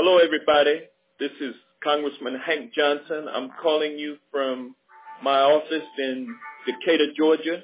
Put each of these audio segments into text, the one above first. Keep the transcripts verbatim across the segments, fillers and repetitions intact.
Hello, everybody. This is Congressman Hank Johnson. I'm calling you from my office in Decatur, Georgia.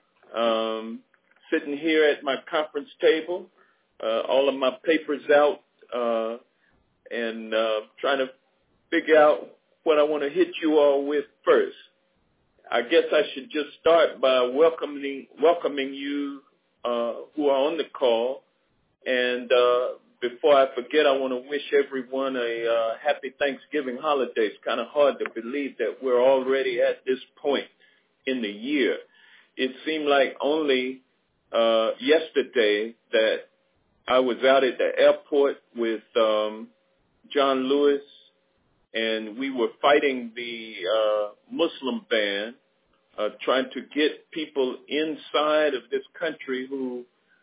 Um, sitting here at my conference table, uh, all of my papers out, uh, and uh, trying to figure out what I want to hit you all with first. I guess I should just start by welcoming welcoming you uh, who are on the call. And uh, before I forget, I want to wish everyone a uh, happy Thanksgiving holiday. It's kind of hard to believe that we're already at this point in the year. It seemed like only uh, yesterday that I was out at the airport with um, John Lewis, and we were fighting the uh, Muslim ban, uh, trying to get people inside of this country who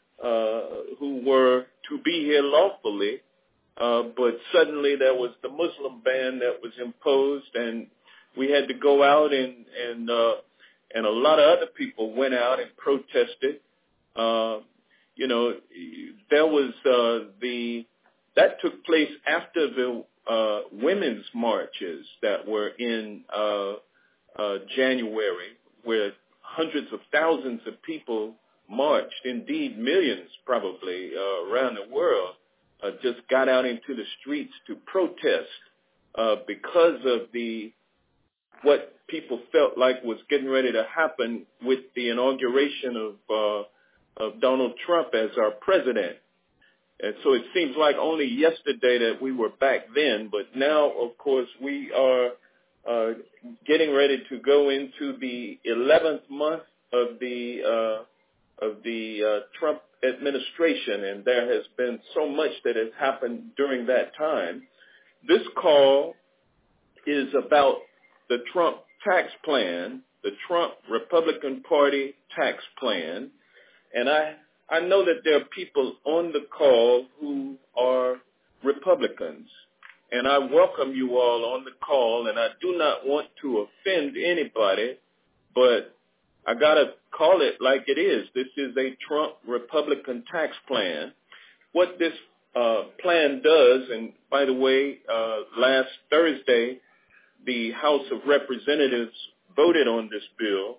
uh, who were to be here lawfully, uh, but suddenly there was the Muslim ban that was imposed, and we had to go out, and and uh, and a lot of other people went out and protested. Uh, you know, there was uh, the that took place after the uh, women's marches that were in uh, uh, January, where hundreds of thousands of people marched, indeed millions probably uh, around the world, uh, just got out into the streets to protest uh, because of the what people felt like was getting ready to happen with the inauguration of uh, of Donald Trump as our president. And so it seems like only yesterday that we were back then, but now, of course, we are uh, getting ready to go into the eleventh month of the uh, of the uh, Trump administration, and there has been so much that has happened during that time. This call is about the Trump tax plan, the Trump Republican Party tax plan, and I, I know that there are people on the call who are Republicans, and I welcome you all on the call, and I do not want to offend anybody, but I got to call it like it is. This is a Trump Republican tax plan. What this uh, plan does, and by the way, uh, last Thursday, the House of Representatives voted on this bill,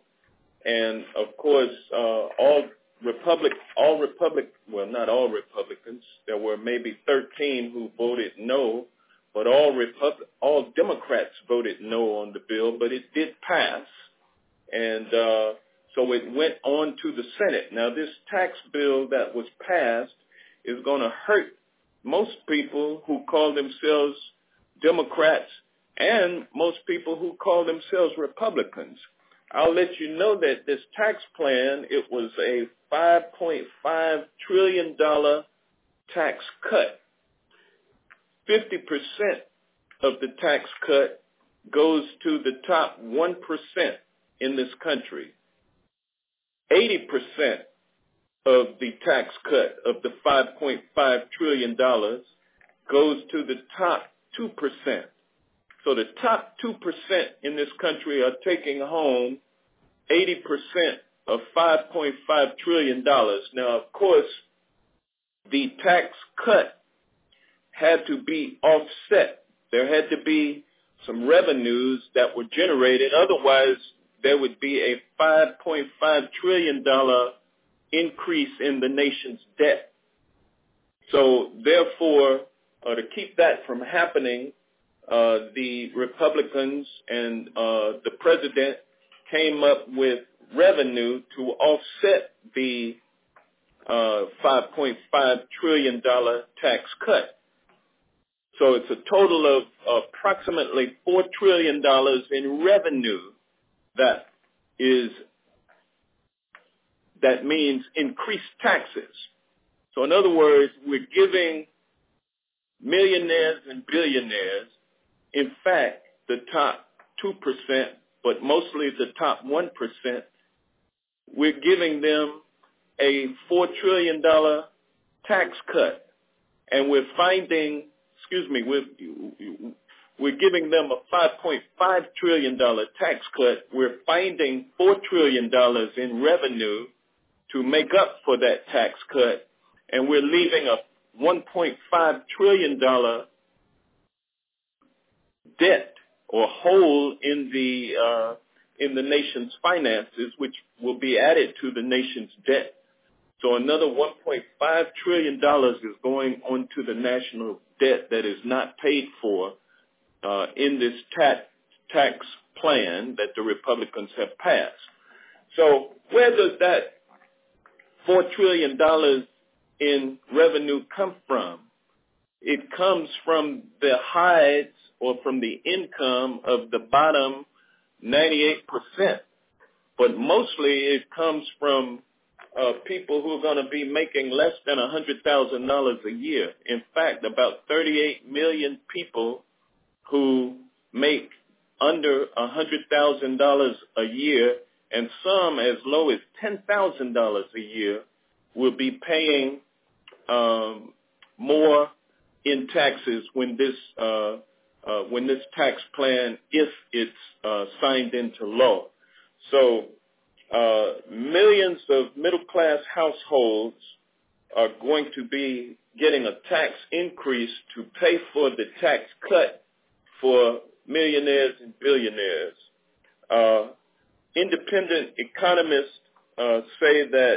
and of course, uh, all Republic, all Republic, well, not all Republicans. There were maybe thirteen who voted no, but all Repub- all Democrats voted no on the bill. But it did pass, and uh, so it went on to the Senate. Now, this tax bill that was passed is going to hurt most people who call themselves Democrats and most people who call themselves Republicans. I'll let you know that this tax plan, it was a five point five trillion dollars tax cut. fifty percent of the tax cut goes to the top one percent in this country. eighty percent of the tax cut of the five point five trillion dollars goes to the top two percent. So the top two percent in this country are taking home eighty percent of five point five trillion dollars. Now, of course, the tax cut had to be offset. There had to be some revenues that were generated. Otherwise, there would be a five point five trillion dollars increase in the nation's debt. So, therefore, uh, to keep that from happening, Uh, the Republicans and uh, the president came up with revenue to offset the uh, five point five trillion dollars tax cut. So it's a total of approximately four trillion dollars in revenue that is that means increased taxes. So in other words, we're giving millionaires and billionaires, in fact, the top two percent, but mostly the top one percent, we're giving them a four trillion dollars tax cut. And we're finding, excuse me, we're, we're giving them a five point five trillion dollars tax cut. We're finding four trillion dollars in revenue to make up for that tax cut. And we're leaving a one point five trillion dollars debt or hole in the uh, in the nation's finances, which will be added to the nation's debt. So another one point five trillion dollars is going onto the national debt that is not paid for uh, in this tax tax plan that the Republicans have passed. So where does that four trillion dollars in revenue come from? It comes from the hides or from the income of the bottom ninety-eight percent. But mostly it comes from uh, people who are going to be making less than one hundred thousand dollars a year. In fact, about thirty-eight million people who make under one hundred thousand dollars a year, and some as low as ten thousand dollars a year, will be paying um, more in taxes when this uh, uh, when this tax plan, if it's uh, signed into law. So uh, millions of middle-class households are going to be getting a tax increase to pay for the tax cut for millionaires and billionaires. Uh, independent economists uh, say that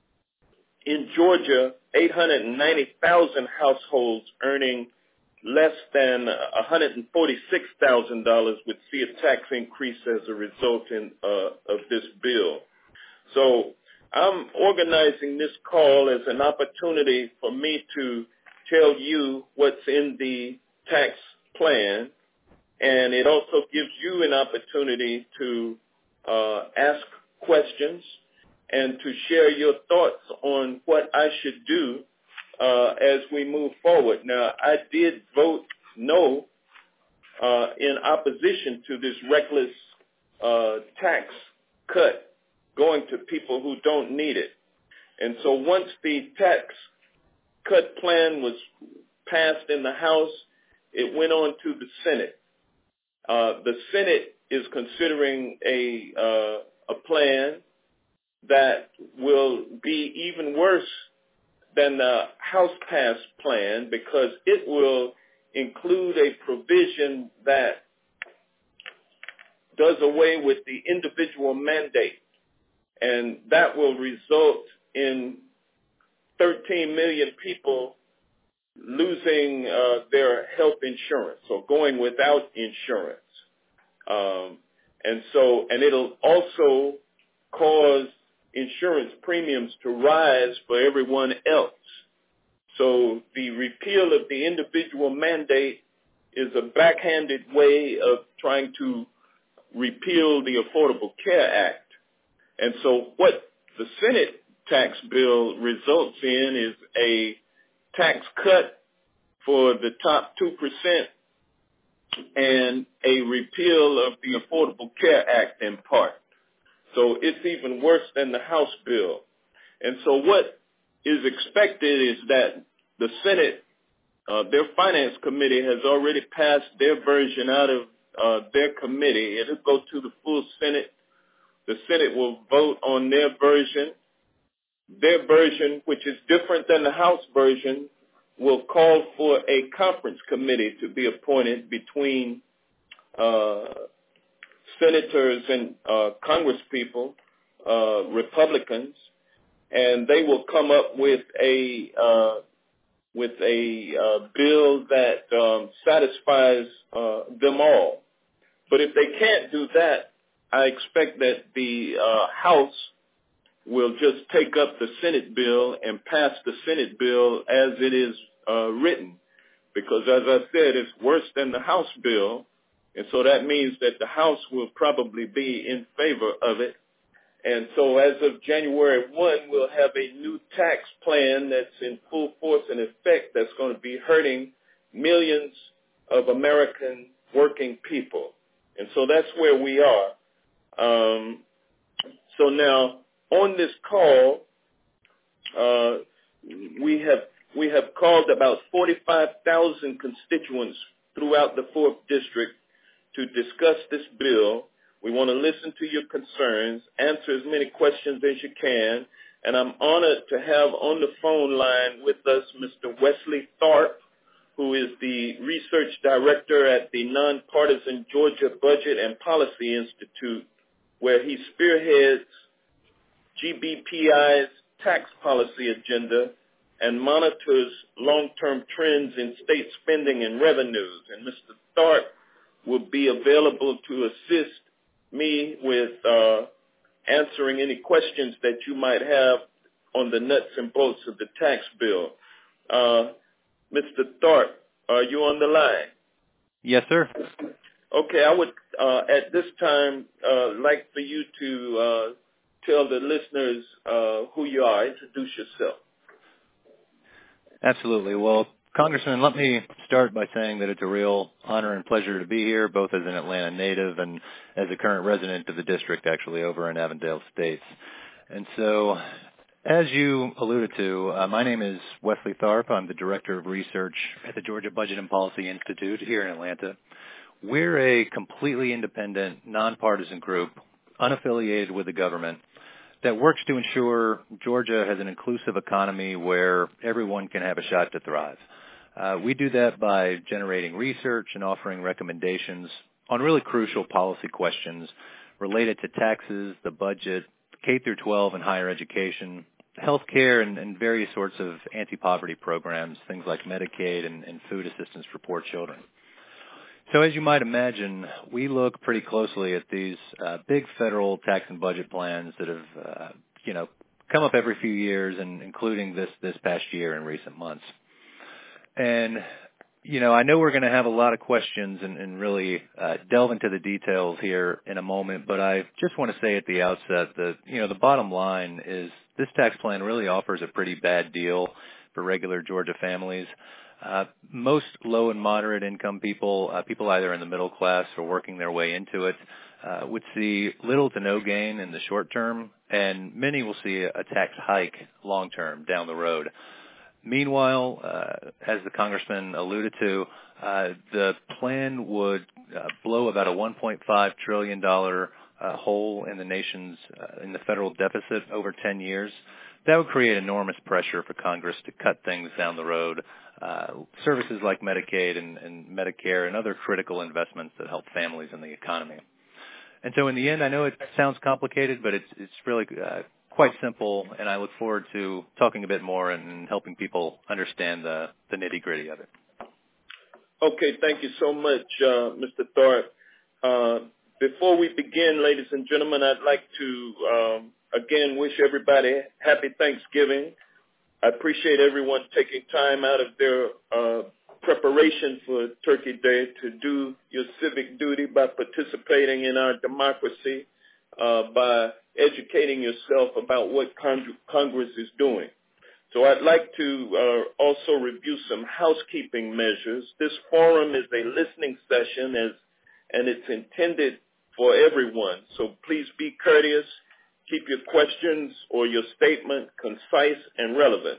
in Georgia, eight hundred ninety thousand households earning less than one hundred forty-six thousand dollars would see a tax increase as a result in, uh, of this bill. So I'm organizing this call as an opportunity for me to tell you what's in the tax plan, and it also gives you an opportunity to uh, ask questions and to share your thoughts on what I should do uh, as we move forward. Now, I did vote no uh, in opposition to this reckless uh, tax cut going to people who don't need it. And so once the tax cut plan was passed in the House, it went on to the Senate. Uh, the Senate is considering a uh, a plan that will be even worse than the House-passed plan, because it will include a provision that does away with the individual mandate, and that will result in thirteen million people losing uh, their health insurance or going without insurance. Um, and so, and it'll also cause insurance premiums to rise for everyone else. So the repeal of the individual mandate is a backhanded way of trying to repeal the Affordable Care Act. And so what the Senate tax bill results in is a tax cut for the top two percent and a repeal of the Affordable Care Act in part. So it's even worse than the House bill. And so what is expected is that the Senate, uh, their Finance Committee has already passed their version out of uh, their committee. It'll go to the full Senate. The Senate will vote on their version. Their version, which is different than the House version, will call for a conference committee to be appointed between uh, senators and uh, congresspeople, uh, Republicans, and they will come up with a uh, with a uh, bill that um, satisfies uh, them all. But if they can't do that, I expect that the uh, House will just take up the Senate bill and pass the Senate bill as it is uh, written, because as I said, it's worse than the House bill. And so that means that the House will probably be in favor of it. And so as of January first, we'll have a new tax plan that's in full force and effect that's going to be hurting millions of American working people. And so that's where we are. Um, so now on this call, uh, we have we have called about forty-five thousand constituents throughout the fourth District to discuss this bill. We want to listen to your concerns, answer as many questions as you can, and I'm honored to have on the phone line with us Mister Wesley Tharp, who is the research director at the Nonpartisan Georgia Budget and Policy Institute, where he spearheads G B P I's tax policy agenda and monitors long-term trends in state spending and revenues. And Mister Tharp will be available to assist me with uh, answering any questions that you might have on the nuts and bolts of the tax bill. Uh, Mister Tharp, are you on the line? Yes, sir. Okay, I would uh, at this time uh, like for you to uh, tell the listeners uh, who you are. Introduce yourself. Absolutely. Well, Congressman, let me start by saying that it's a real honor and pleasure to be here, both as an Atlanta native and as a current resident of the district, actually, over in Avondale Estates. And so, as you alluded to, uh, my name is Wesley Tharp. I'm the Director of Research at the Georgia Budget and Policy Institute here in Atlanta. We're a completely independent, nonpartisan group, unaffiliated with the government, that works to ensure Georgia has an inclusive economy where everyone can have a shot to thrive. Uh, we do that by generating research and offering recommendations on really crucial policy questions related to taxes, the budget, K through twelve and higher education, healthcare, and, and various sorts of anti-poverty programs, things like Medicaid and, and food assistance for poor children. So as you might imagine, we look pretty closely at these uh, big federal tax and budget plans that have, uh, you know, come up every few years, and including this this past year in recent months. And, you know, I know we're going to have a lot of questions and, and really uh, delve into the details here in a moment, but I just want to say at the outset that, you know, the bottom line is this tax plan really offers a pretty bad deal for regular Georgia families. Uh, most low and moderate income people, uh, people either in the middle class or working their way into it, uh, would see little to no gain in the short term, and many will see a, a tax hike long term down the road. Meanwhile, uh, as the congressman alluded to, uh, the plan would uh, blow about a one point five trillion dollars uh, hole in the nation's, uh, in the federal deficit over ten years. That would create enormous pressure for Congress to cut things down the road, uh, services like Medicaid and, and Medicare and other critical investments that help families in the economy. And so in the end, I know it sounds complicated, but it's, it's really uh, quite simple, and I look forward to talking a bit more and helping people understand the, the nitty-gritty of it. Okay, thank you so much, uh, Mister Tharp. Uh, before we begin, ladies and gentlemen, I'd like to um, again wish everybody happy Thanksgiving. I appreciate everyone taking time out of their uh, preparation for Turkey Day to do your civic duty by participating in our democracy, uh, by educating yourself about what Cong- Congress is doing. So I'd like to uh, also review some housekeeping measures. This forum is a listening session, as, and it's intended for everyone. So please be courteous. Keep your questions or your statement concise and relevant.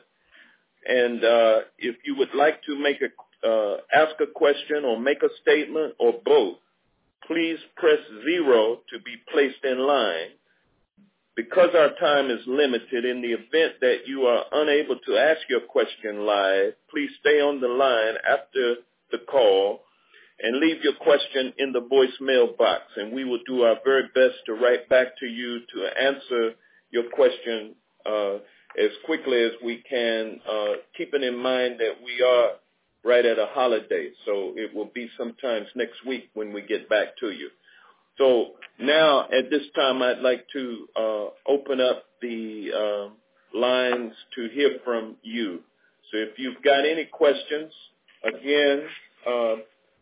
And uh, if you would like to make a, uh, ask a question or make a statement or both, please press zero to be placed in line. Because our time is limited, in the event that you are unable to ask your question live, please stay on the line after the call and leave your question in the voicemail box, and we will do our very best to write back to you to answer your question uh, as quickly as we can, uh, keeping in mind that we are right at a holiday, so it will be sometimes next week when we get back to you. So now at this time, I'd like to uh, open up the uh, lines to hear from you. So if you've got any questions, again, uh,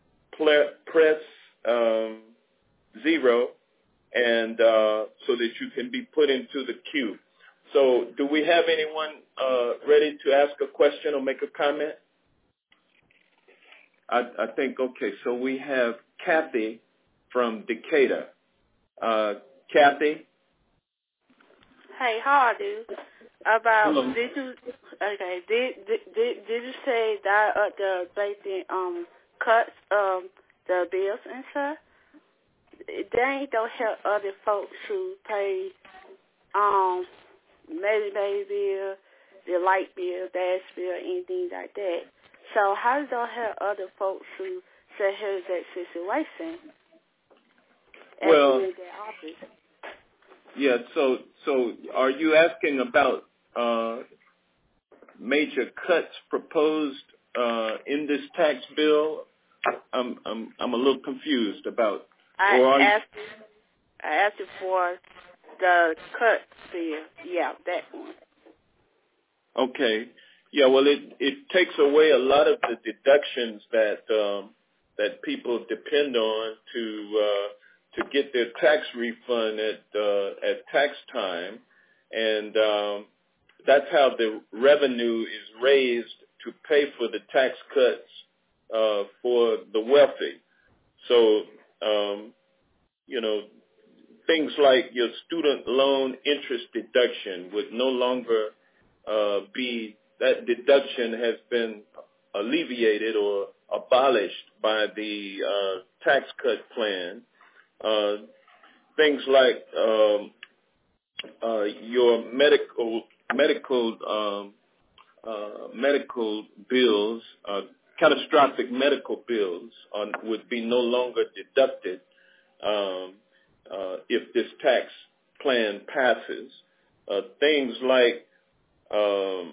press um, zero, and uh, so that you can be put into the queue. So do we have anyone uh, ready to ask a question or make a comment? I, I think, okay, so we have Kathy from Decatur. Uh, Kathy? Hey, how are you? About, Hello. did you, okay, did, did, did, did you say that uh, the basic um, cuts um, the bills and stuff? They ain't don't help other folks who pay um, Medicaid bill, the light bill, gas bill, anything like that. So how do they help other folks who say here's that situation? Well, in their office? Yeah. So, so are you asking about uh, major cuts proposed uh, in this tax bill? I'm, I'm, I'm a little confused about. I or are asked, you, I asked you for the cut bill. Yeah, that one. Okay. Yeah. Well, it it takes away a lot of the deductions that um, that people depend on to uh, to get their tax refund at uh, at tax time, and um, that's how the revenue is raised to pay for the tax cuts uh, for the wealthy. So, um, you know, things like your student loan interest deduction would no longer uh, be, that deduction has been alleviated or abolished by the uh, tax cut plan. Uh, things like um, uh, your medical medical um, uh, medical bills, uh, catastrophic medical bills, on, would be no longer deducted um, uh, if this tax plan passes. Uh, things like um,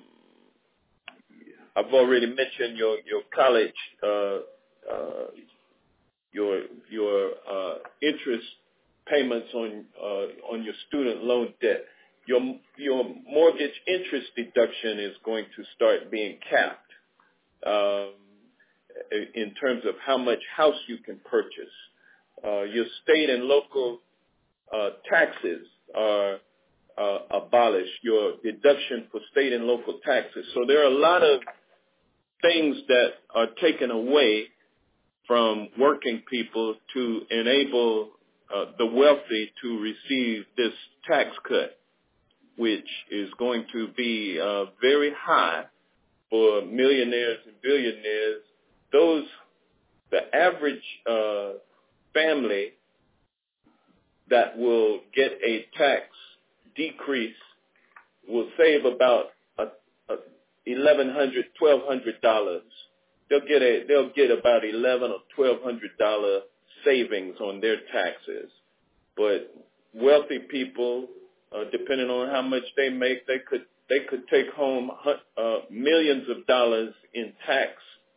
I've already mentioned your your college uh, uh, your your uh, interest payments on uh, on your student loan debt. Your your mortgage interest deduction is going to start being capped um, in terms of how much house you can purchase. Uh, your state and local uh, taxes are uh, abolished. Your deduction for state and local taxes. So there are a lot of things that are taken away from working people to enable uh, the wealthy to receive this tax cut, which is going to be uh, very high for millionaires and billionaires. Those, the average uh, family that will get a tax decrease will save about a, a eleven hundred, twelve hundred dollars. They'll get a they'll get about eleven or twelve hundred dollar savings on their taxes. But wealthy people, uh, depending on how much they make, they could they could take home uh, millions of dollars in tax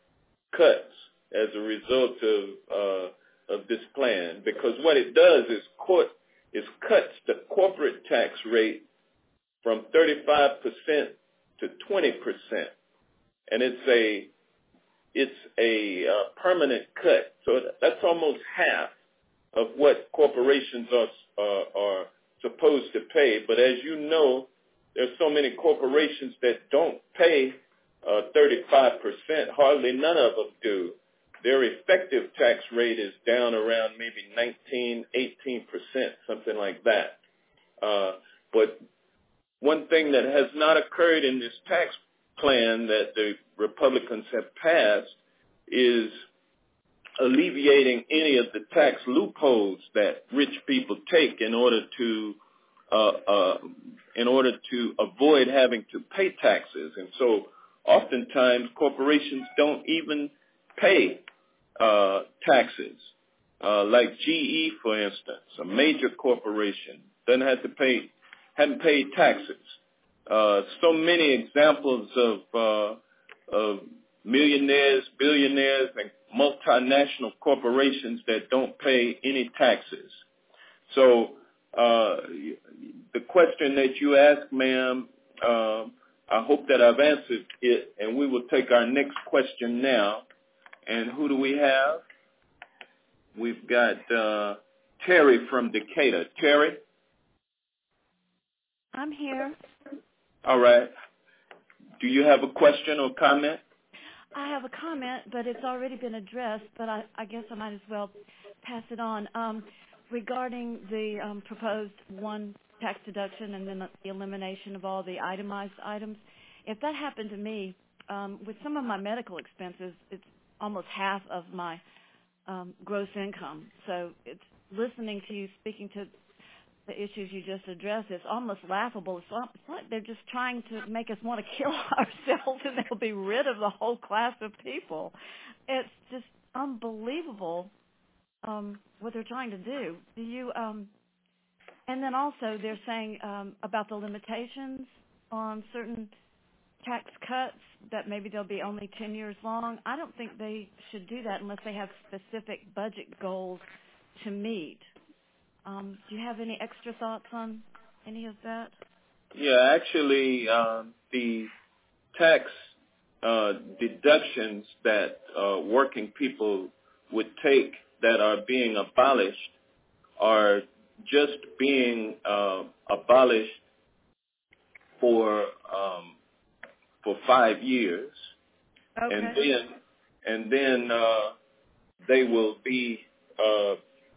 cuts as a result of uh, of this plan. Because what it does is court is cuts the corporate tax rate from thirty-five percent to twenty percent, and it's a it's a uh, permanent cut. So that's almost half of what corporations are, are are supposed to pay. But as you know, there's so many corporations that don't pay uh, thirty-five percent. Hardly none of them do. Their effective tax rate is down around maybe nineteen, eighteen percent, something like that. Uh, but one thing that has not occurred in this tax plan that the Republicans have passed is alleviating any of the tax loopholes that rich people take in order to uh, uh, in order to avoid having to pay taxes. And so oftentimes corporations don't even pay uh, taxes. Uh, like G E, for instance, a major corporation, doesn't have to pay, hadn't paid taxes. Uh, so many examples of, uh, of millionaires, billionaires, and multinational corporations that don't pay any taxes. So uh, the question that you asked, ma'am, uh, I hope that I've answered it, and we will take our next question now. And who do we have? We've got uh, Terry from Decatur. Terry? I'm here. All right. Do you have a question or comment? I have a comment, but it's already been addressed, but I, I guess I might as well pass it on. Um, regarding the um, proposed one tax deduction and then the elimination of all the itemized items, if that happened to me, um, with some of my medical expenses, it's almost half of my um, gross income. So it's listening to you speaking to the issues you just addressed, it's almost laughable. It's like, it's like they're just trying to make us want to kill ourselves, and they'll be rid of the whole class of people. It's just unbelievable um, what they're trying to do. Do you? Um, and then also they're saying um, about the limitations on certain tax cuts that maybe they'll be only ten years long. I don't think they should do that unless they have specific budget goals to meet. Um, do you have any extra thoughts on any of that? Yeah, actually, um, the tax uh, deductions that uh, working people would take that are being abolished are just being uh, abolished for um, for five years, okay. and then and then uh, they will be uh,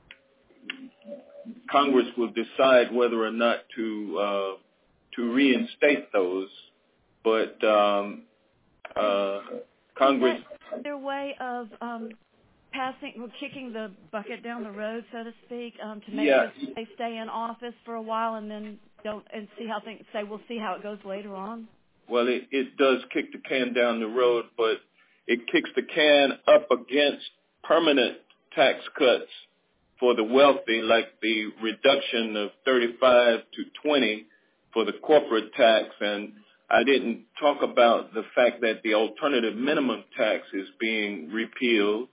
Congress will decide whether or not to uh, to reinstate those, but um, uh, Congress. Is their way of um, passing, or kicking the bucket down the road, so to speak, um, to make yeah. sure they stay in office for a while and then don't and see how things say we'll see how it goes later on? Well, it, it does kick the can down the road, but it kicks the can up against permanent tax cuts for the wealthy, like the reduction of thirty-five to twenty for the corporate tax. And I didn't talk about the fact that the alternative minimum tax is being repealed.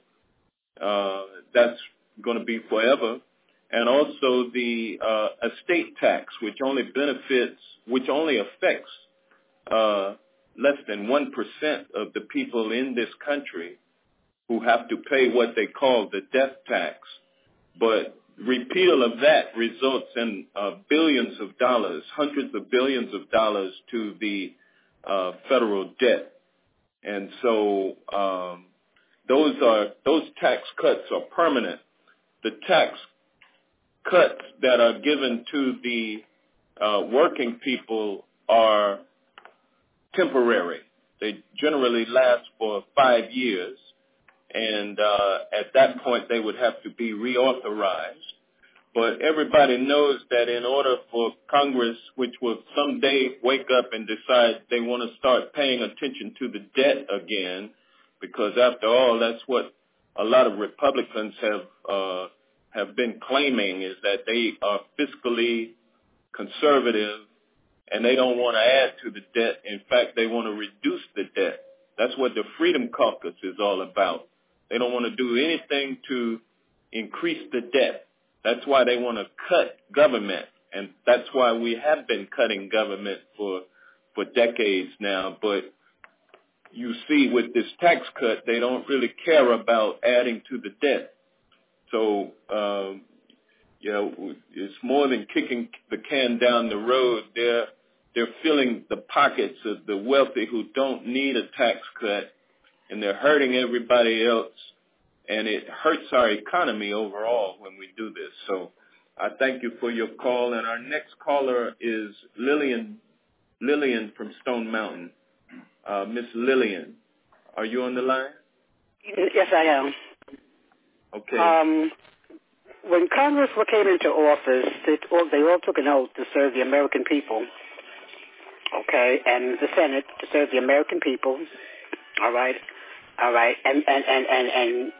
Uh, that's going to be forever. And also the uh, estate tax, which only benefits, which only affects uh, less than one percent of the people in this country who have to pay what they call the death tax. But repeal of that results in uh, billions of dollars, hundreds of billions of dollars to the uh, federal debt. And so um, those are those tax cuts are permanent. The tax cuts that are given to the uh, working people are temporary. They generally last for five years. And uh, at that point, they would have to be reauthorized. But everybody knows that in order for Congress, which will someday wake up and decide they want to start paying attention to the debt again, because after all, that's what a lot of Republicans have uh, have been claiming, is that they are fiscally conservative and they don't want to add to the debt. In fact, they want to reduce the debt. That's what the Freedom Caucus is all about. They don't want to do anything to increase the debt. That's why they want to cut government, and that's why we have been cutting government for for decades now. But you see, with this tax cut, they don't really care about adding to the debt. So, um, you know, it's more than kicking the can down the road. They're they're filling the pockets of the wealthy who don't need a tax cut, and they're hurting everybody else. And it hurts our economy overall when we do this. So I thank you for your call. And our next caller is Lillian Lillian from Stone Mountain. Uh, Miss Lillian, are you on the line? Yes, I am. Okay. Um, when Congress came into office, they all, they all took an oath to serve the American people. Okay, and the Senate to serve the American people. All right, all right, and and and and. and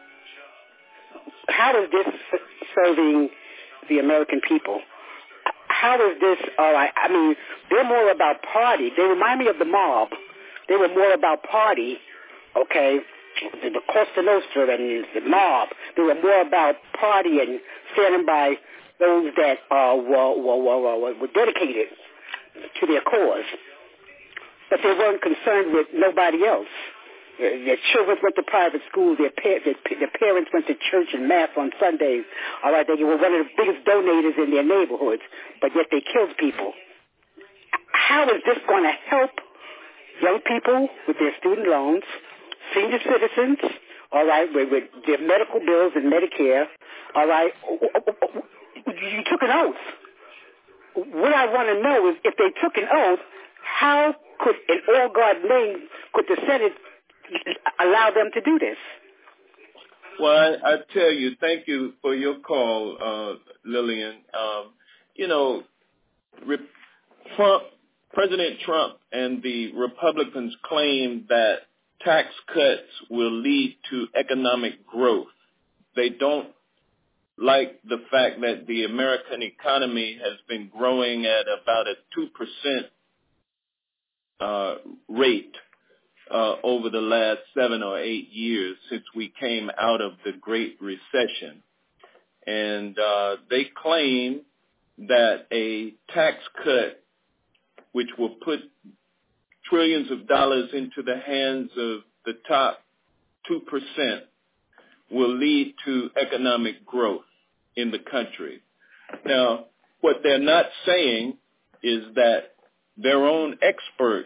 how is this serving the American people? How is this, all right, I mean, they're more about party. They remind me of the mob. They were more about party, okay, the, the Costa Nostra and the mob. They were more about party and standing by those that uh, were, were, were, were dedicated to their cause. But they weren't concerned with nobody else. Their children went to private schools. Their, pa- their, their parents went to church and mass on Sundays. All right, they were one of the biggest donators in their neighborhoods, but yet they killed people. How is this going to help young people with their student loans, senior citizens, all right, with, with their medical bills and Medicare, all right? You took an oath. What I want to know is, if they took an oath, how could, in all God's name, could the Senate allow them to do this? Well, I, I tell you, thank you for your call, uh, Lillian. Um, you know, Re- Trump, President Trump and the Republicans claim that tax cuts will lead to economic growth. They don't like the fact that the American economy has been growing at about a two percent uh, rate uh, over the last seven or eight years since we came out of the Great Recession. And uh, they claim that a tax cut, which will put trillions of dollars into the hands of the top two percent, will lead to economic growth in the country. Now, what they're not saying is that their own experts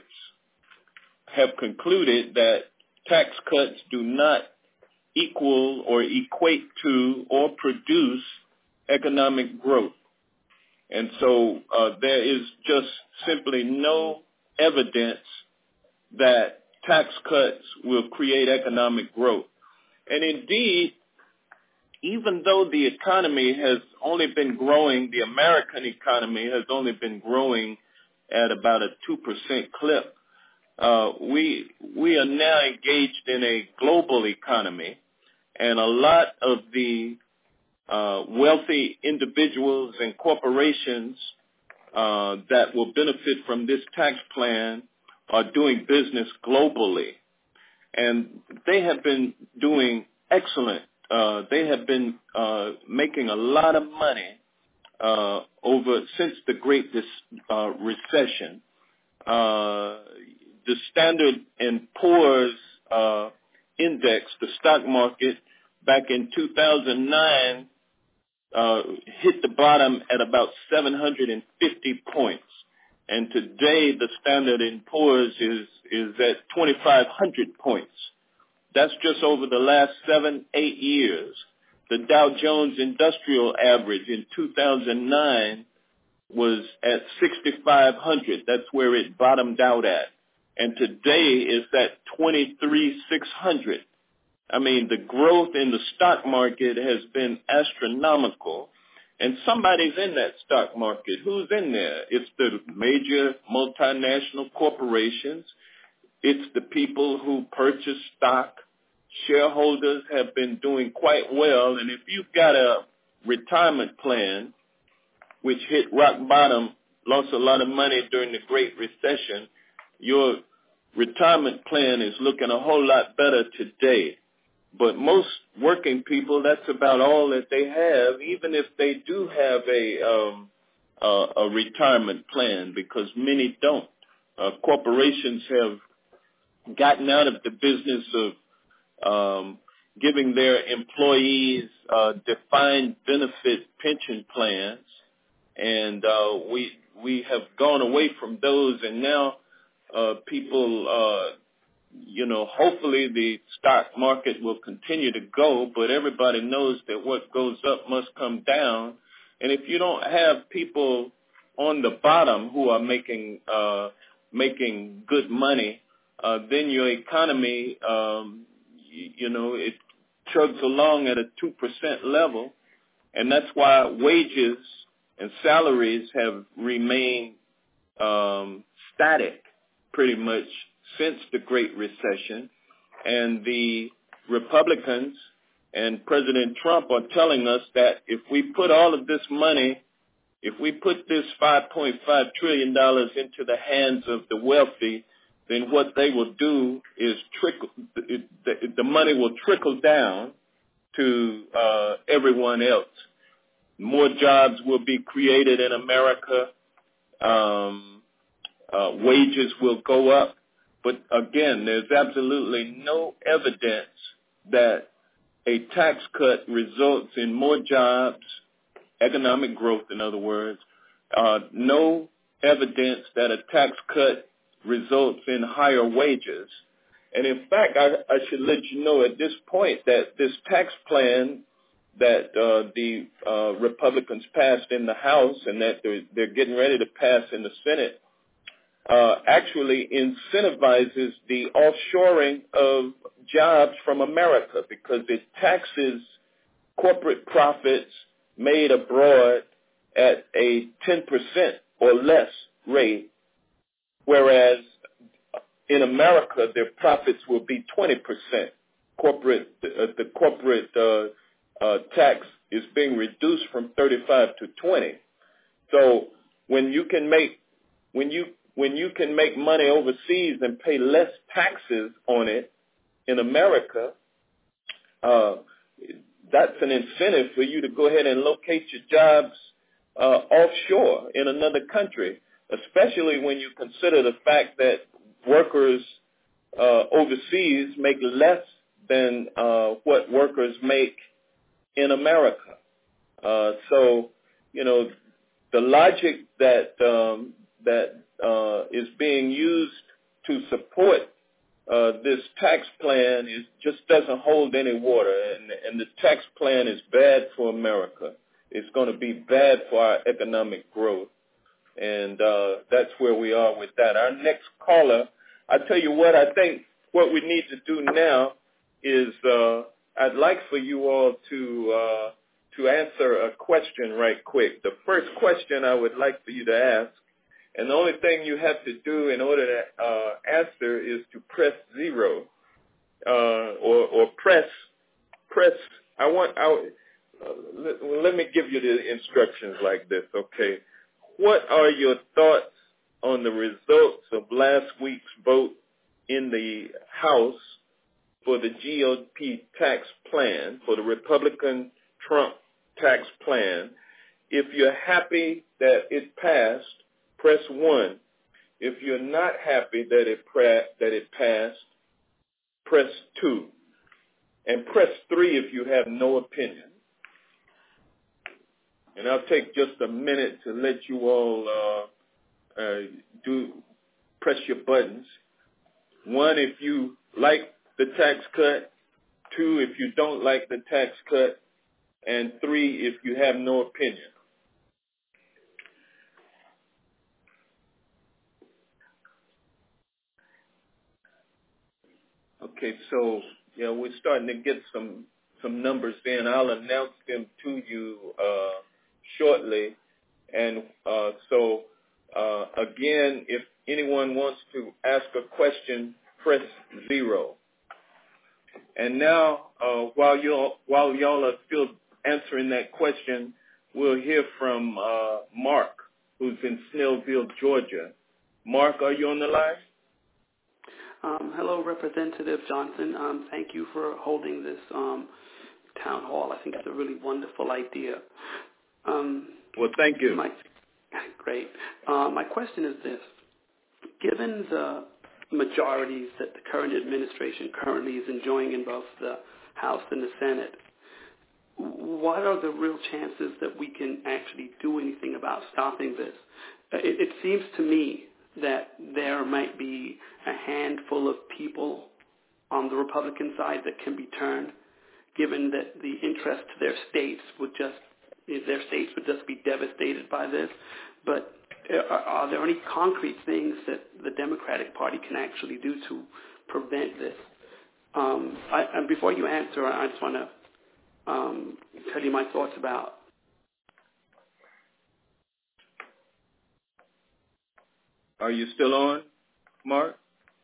have concluded that tax cuts do not equal or equate to or produce economic growth. And so uh, there is just simply no evidence that tax cuts will create economic growth. And indeed, even though the economy has only been growing, the American economy has only been growing at about a two percent clip, uh, we we are now engaged in a global economy, and a lot of the uh, wealthy individuals and corporations uh, that will benefit from this tax plan are doing business globally. And they have been doing excellent. Uh, they have been uh, making a lot of money uh, over since the Great uh, Recession. Uh, the Standard and Poor's uh, index, the stock market, back in two thousand nine, uh, hit the bottom at about seven hundred fifty points. And today, the Standard and Poor's is, is at twenty-five hundred points. That's just over the last seven, eight years. The Dow Jones Industrial Average in two thousand nine was at sixty-five hundred. That's where it bottomed out at. And today is at twenty-three thousand six hundred. I mean, the growth in the stock market has been astronomical. And somebody's in that stock market. Who's in there? It's the major multinational corporations. It's the people who purchase stock. Shareholders have been doing quite well. And if you've got a retirement plan, which hit rock bottom, lost a lot of money during the Great Recession, your retirement plan is looking a whole lot better today. But most working people, that's about all that they have, even if they do have a um, uh, a retirement plan, because many don't. Uh, corporations have gotten out of the business of um, giving their employees uh, defined benefit pension plans, and uh, we we have gone away from those, and now uh, people. Uh, You know, hopefully the stock market will continue to go, but everybody knows that what goes up must come down. And if you don't have people on the bottom who are making uh, making good money, uh, then your economy, um, you, you know, it chugs along at a two percent level, and that's why wages and salaries have remained um, static pretty much since the Great Recession. And the Republicans and President Trump are telling us that if we put all of this money, if we put this five point five trillion dollars into the hands of the wealthy, then what they will do is trickle, the, the money will trickle down to uh, everyone else. More jobs will be created in America. Um, uh, wages will go up. But again, there's absolutely no evidence that a tax cut results in more jobs, economic growth, in other words. Uh, no evidence that a tax cut results in higher wages. And in fact, I, I should let you know at this point that this tax plan that uh, the uh, Republicans passed in the House and that they're, they're getting ready to pass in the Senate Uh, actually incentivizes the offshoring of jobs from America, because it taxes corporate profits made abroad at a ten percent or less rate, whereas in America, their profits will be twenty percent. Corporate, uh, the corporate uh, uh, tax is being reduced from thirty-five to twenty. So when you can make when you when you can make money overseas and pay less taxes on it in America, uh, that's an incentive for you to go ahead and locate your jobs uh, offshore in another country, especially when you consider the fact that workers uh, overseas make less than uh, what workers make in America. Uh, so, you know, the logic that um, that uh, is being used to support uh, this tax plan is just doesn't hold any water, and, and the tax plan is bad for America. It's going to be bad for our economic growth, and uh, that's where we are with that. Our next caller, I tell you what, I think what we need to do now is uh, I'd like for you all to uh, to answer a question right quick. The first question I would like for you to ask, and the only thing you have to do in order to uh, answer is to press zero uh, or, or press press. I want. I, uh, let, let me give you the instructions like this. Okay, what are your thoughts on the results of last week's vote in the House for the G O P tax plan, for the Republican Trump tax plan? If you're happy that it passed, press one. If you're not happy that it pra- that it passed, press two. And press three if you have no opinion. And I'll take just a minute to let you all uh, uh, do press your buttons. One, if you like the tax cut. Two, if you don't like the tax cut. And three, if you have no opinion. Okay, so yeah, we're starting to get some some numbers in. I'll announce them to you uh, shortly. And uh, so uh, again, if anyone wants to ask a question, press zero. And now, uh, while you while y'all are still answering that question, we'll hear from uh, Mark, who's in Snellville, Georgia. Mark, are you on the line? Um, hello, Representative Johnson. Um, thank you for holding this um, town hall. I think it's a really wonderful idea. Um, well, thank you. My, great. Uh, my question is this. Given the majorities that the current administration currently is enjoying in both the House and the Senate, what are the real chances that we can actually do anything about stopping this? It, it seems to me that there might be a handful of people on the Republican side that can be turned, given that the interest to their states would just, their states would just be devastated by this. But are, are there any concrete things that the Democratic Party can actually do to prevent this? Um, I, and before you answer, I just want to um, tell you my thoughts about Are you still on, Mark?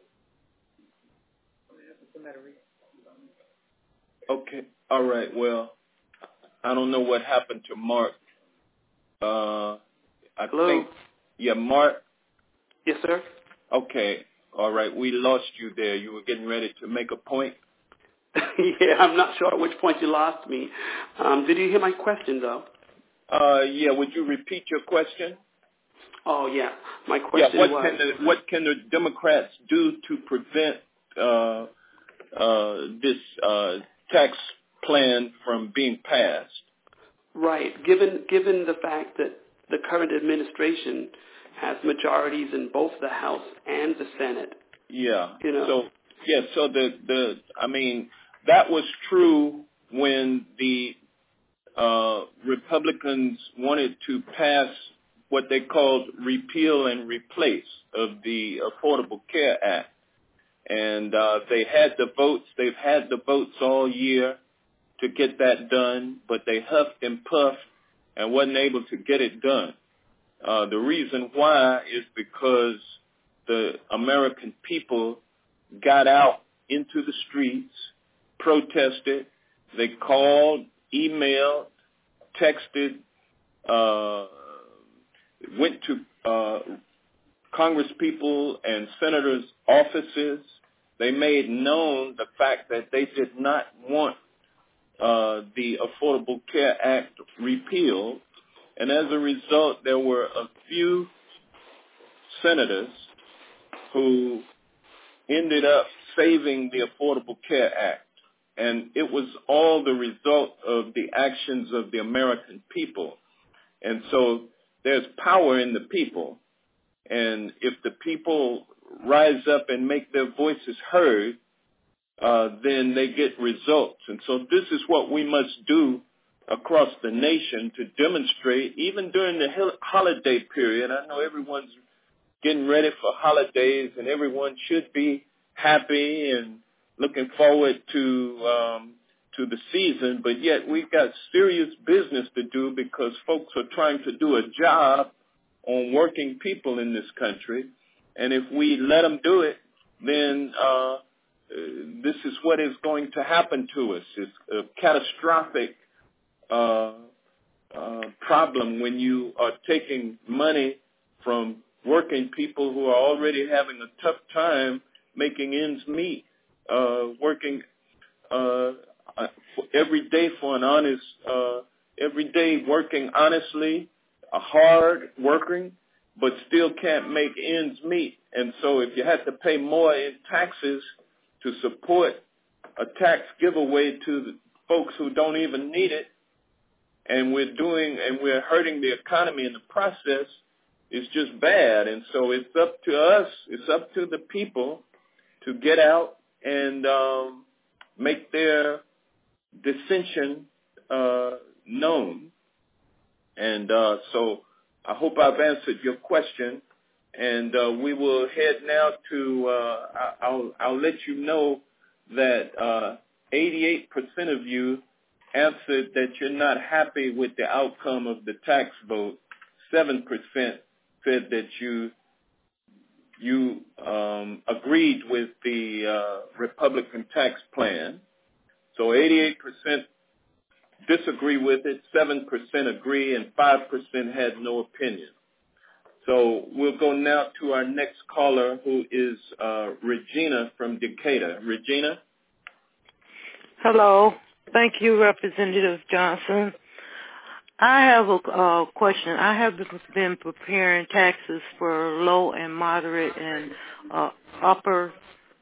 Okay. All right. Well, I don't know what happened to Mark. Uh, I Hello? think, yeah, Mark. Yes, sir. Okay. All right. We lost you there. You were getting ready to make a point. Yeah, I'm not sure at which point you lost me. Um, did you hear my question, though? Uh, yeah. Would you repeat your question? Oh, yeah. My question yeah, what was... Can the, what can the Democrats do to prevent uh, uh, this uh, tax plan from being passed? Right. Given given the fact that the current administration has majorities in both the House and the Senate. Yeah. You know. So, yeah, so the, the I mean, that was true when the uh, Republicans wanted to pass what they called repeal and replace of the Affordable Care Act. And uh, they had the votes. They've had the votes all year to get that done, but they huffed and puffed and wasn't able to get it done. Uh, the reason why is because the American people got out into the streets, protested, they called, emailed, texted, uh, went to uh, congresspeople and senators' offices. They made known the fact that they did not want uh, the Affordable Care Act repealed. And as a result, there were a few senators who ended up saving the Affordable Care Act. And it was all the result of the actions of the American people. And so there's power in the people. And if the people rise up and make their voices heard, uh, then they get results. And so this is what we must do across the nation to demonstrate, even during the holiday period. I know everyone's getting ready for holidays, and everyone should be happy and looking forward to um, to the season, but yet we've got serious business to do because folks are trying to do a job on working people in this country, and if we let them do it, then uh, this is what is going to happen to us. It's a catastrophic uh, uh, problem when you are taking money from working people who are already having a tough time making ends meet, uh, working uh, every day for an honest, uh, every day working honestly, uh, hard working, but still can't make ends meet. And so if you have to pay more in taxes to support a tax giveaway to the folks who don't even need it, and we're doing, and we're hurting the economy in the process, it's just bad. And so it's up to us, it's up to the people to get out and um, make their dissension uh, known. And uh, so I hope I've answered your question. And uh, we will head now to, uh, I'll, I'll let you know that uh, eighty-eight percent of you answered that you're not happy with the outcome of the tax vote. seven percent said that you you um, agreed with the uh, Republican tax plan. So eighty-eight percent disagree with it, seven percent agree, and five percent had no opinion. So we'll go now to our next caller, who is uh, Regina from Decatur. Regina? Hello. Thank you, Representative Johnson. I have a uh, question. I have been preparing taxes for low and moderate and uh, upper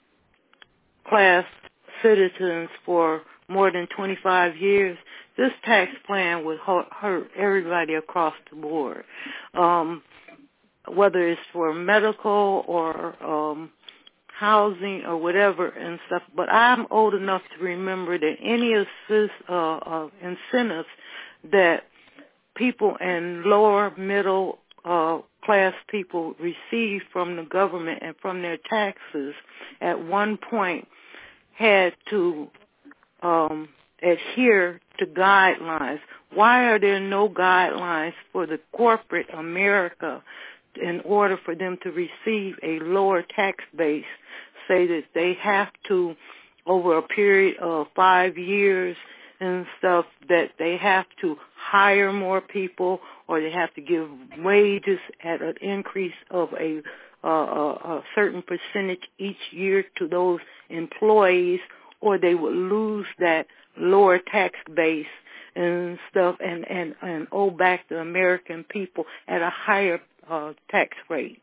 class citizens for more than twenty-five years. This tax plan would hurt everybody across the board, um, whether it's for medical or um, housing or whatever and stuff. But I'm old enough to remember that any assist, uh, uh, incentives that people in lower middle uh, class people receive from the government and from their taxes at one point had to um, adhere to guidelines. Why are there no guidelines for the corporate America in order for them to receive a lower tax base? Say that they have to, over a period of five years and stuff, that they have to hire more people, or they have to give wages at an increase of a, uh, a certain percentage each year to those employees, or they would lose that lower tax base and stuff and, and, and owe back the American people at a higher uh, tax rate.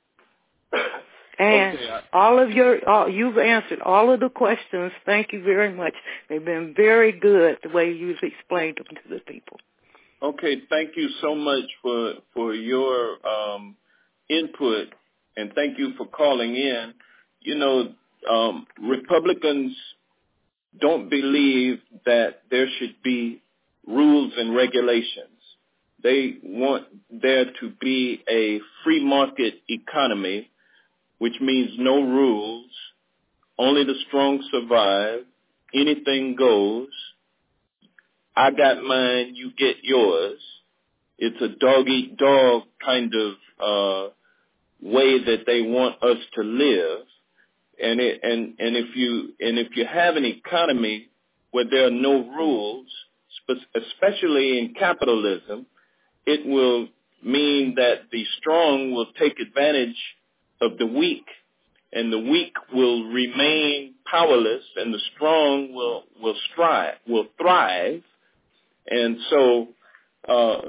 And okay. all of your, all, you've answered all of the questions. Thank you very much. They've been very good the way you've explained them to the people. Okay, thank you so much for for your um, input, and thank you for calling in. You know, um, Republicans don't believe that there should be rules and regulations. They want there to be a free market economy, which means no rules, only the strong survive, anything goes, I got mine, you get yours, it's a dog-eat-dog kind of uh, way that they want us to live. And it, and and if you and if you have an economy where there are no rules, especially in capitalism, it will mean that the strong will take advantage of the weak, and the weak will remain powerless, and the strong will will strive, will thrive. And so, uh,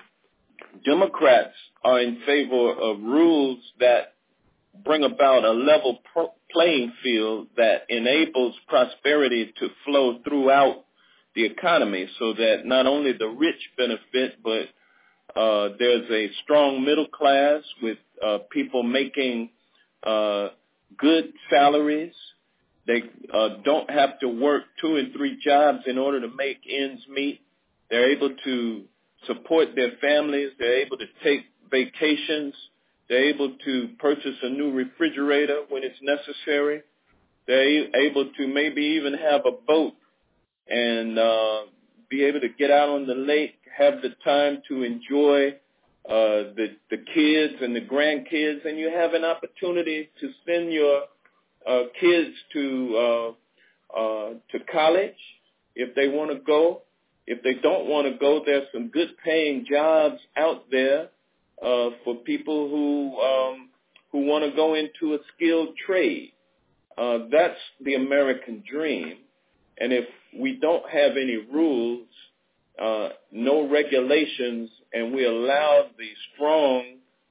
Democrats are in favor of rules that bring about a level pro- playing field that enables prosperity to flow throughout the economy, so that not only the rich benefit, but uh, there's a strong middle class with uh, people making uh, good salaries. They uh, don't have to work two and three jobs in order to make ends meet. They're able to support their families. They're able to take vacations. They're able to purchase a new refrigerator when it's necessary. They're able to maybe even have a boat and uh, be able to get out on the lake, have the time to enjoy uh, the, the kids and the grandkids, and you have an opportunity to send your uh, kids to uh, uh, to college if they want to go. If they don't want to go, there's some good-paying jobs out there uh, for people who um, who want to go into a skilled trade. Uh, that's the American dream. And if we don't have any rules, uh, no regulations, and we allow the strong,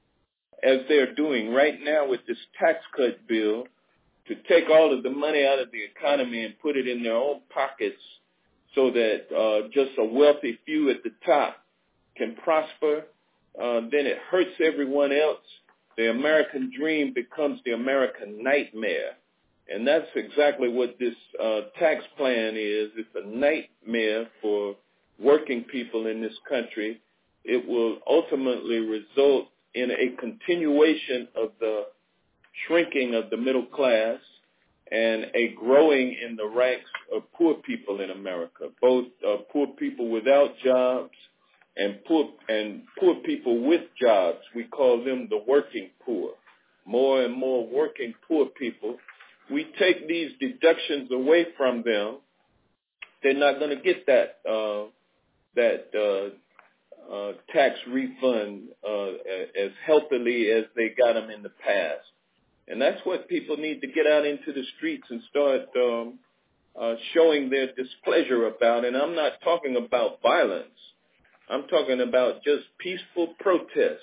as they're doing right now with this tax cut bill, to take all of the money out of the economy and put it in their own pockets so that uh, just a wealthy few at the top can prosper, uh, then it hurts everyone else. The American dream becomes the American nightmare. And that's exactly what this uh, tax plan is. It's a nightmare for working people in this country. It will ultimately result in a continuation of the shrinking of the middle class and a growing in the ranks of poor people in America, both uh, poor people without jobs and poor and poor people with jobs. We call them the working poor. More and more working poor people. We take these deductions away from them, they're not going to get that uh, that uh, uh, tax refund uh, as healthily as they got them in the past. And that's what people need to get out into the streets and start um, uh, showing their displeasure about. And I'm not talking about violence. I'm talking about just peaceful protest,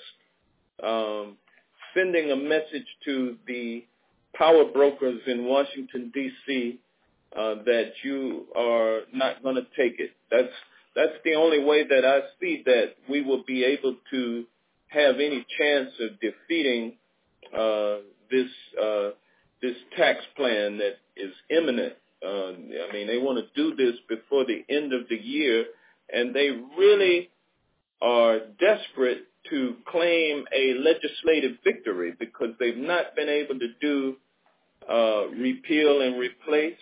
um, sending a message to the power brokers in Washington, D C, uh, that you are not going to take it. That's that's the only way that I see that we will be able to have any chance of defeating uh, this uh, this tax plan that is imminent. Uh, I mean, they want to do this before the end of the year, and they really are desperate to claim a legislative victory because they've not been able to do uh, repeal and replace.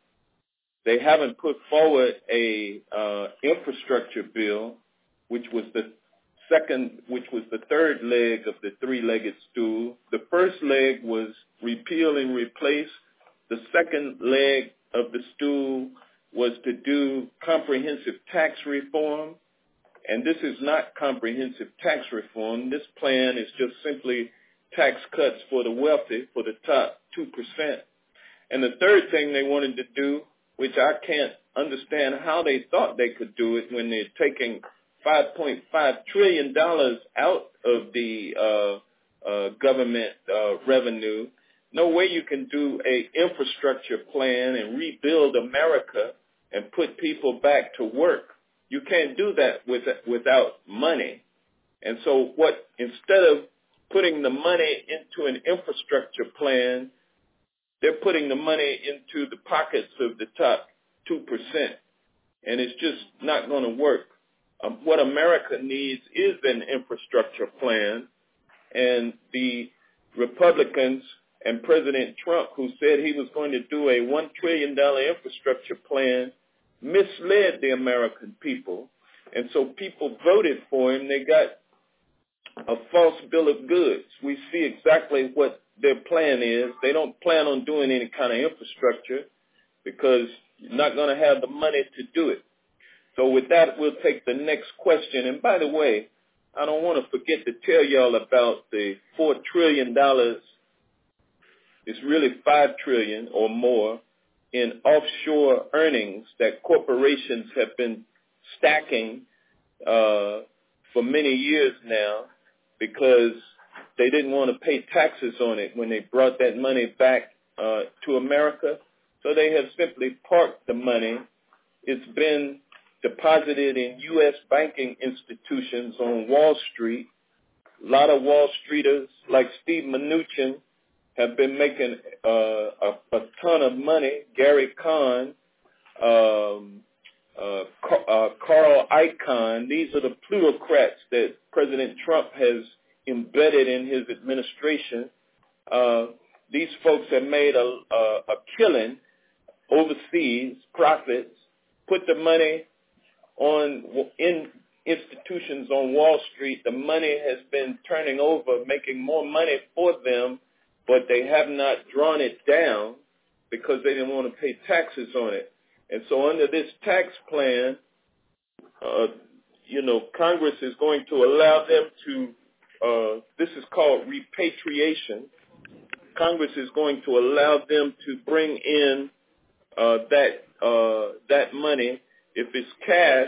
They haven't put forward a uh, infrastructure bill, which was the second, which was the third leg of the three-legged stool. The first leg was repeal and replace. The second leg of the stool was to do comprehensive tax reform. And this is not comprehensive tax reform. This plan is just simply tax cuts for the wealthy, for the top two percent. And the third thing they wanted to do, which I can't understand how they thought they could do it when they're taking five point five trillion dollars out of the uh, uh, government uh, revenue. No way you can do a infrastructure plan and rebuild America and put people back to work. You can't do that with, without money. And so what, instead of putting the money into an infrastructure plan, they're putting the money into the pockets of the top two percent. And it's just not going to work. Um, what America needs is an infrastructure plan. And the Republicans and President Trump, who said he was going to do a one trillion dollars infrastructure plan, misled the American people. And so people voted for him. They got a false bill of goods. We see exactly what their plan is. They don't plan on doing any kind of infrastructure because you're not going to have the money to do it. So with that, we'll take the next question. And by the way, I don't want to forget to tell y'all about the four trillion dollars. It's really five trillion dollars or more in offshore earnings that corporations have been stacking uh, for many years now because they didn't want to pay taxes on it when they brought that money back uh, to America. So they have simply parked the money. It's been deposited in U S banking institutions on Wall Street. A lot of Wall Streeters like Steve Mnuchin have been making uh, a, a ton of money. Gary Kahn, um, uh, uh, Carl Icahn, these are the plutocrats that President Trump has embedded in his administration. Uh, these folks have made a, a, a killing overseas, profits, put the money on in institutions on Wall Street. The money has been turning over, making more money for them, but they have not drawn it down because they didn't want to pay taxes on it. And so under this tax plan, uh, you know, Congress is going to allow them to, uh, this is called repatriation. Congress is going to allow them to bring in uh, that uh, that money. If it's cash,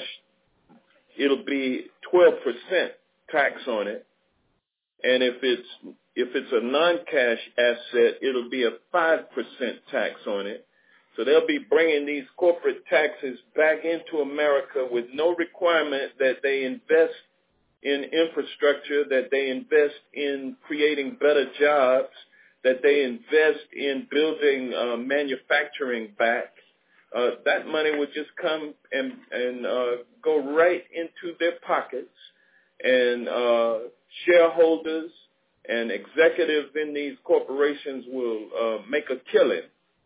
it'll be twelve percent tax on it. And if it's if it's a non-cash asset, it'll be a five percent tax on it. So they'll be bringing these corporate taxes back into America with no requirement that they invest in infrastructure, that they invest in creating better jobs, that they invest in building uh, manufacturing back. Uh, that money would just come and, and uh, go right into their pockets, and uh, shareholders and executives in these corporations will uh, make a killing.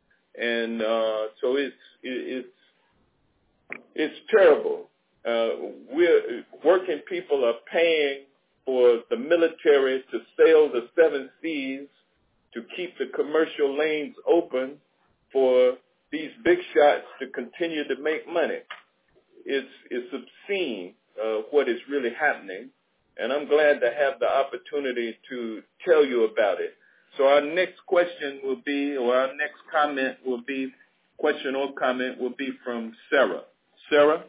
And uh, so it's it's it's terrible. Uh, we're working people are paying for the military to sail the seven seas to keep the commercial lanes open for these big shots to continue to make money. It's it's obscene uh, what is really happening, and I'm glad to have the opportunity to tell you about it. So our next question will be, or our next comment will be, question or comment will be from Sarah. Sarah?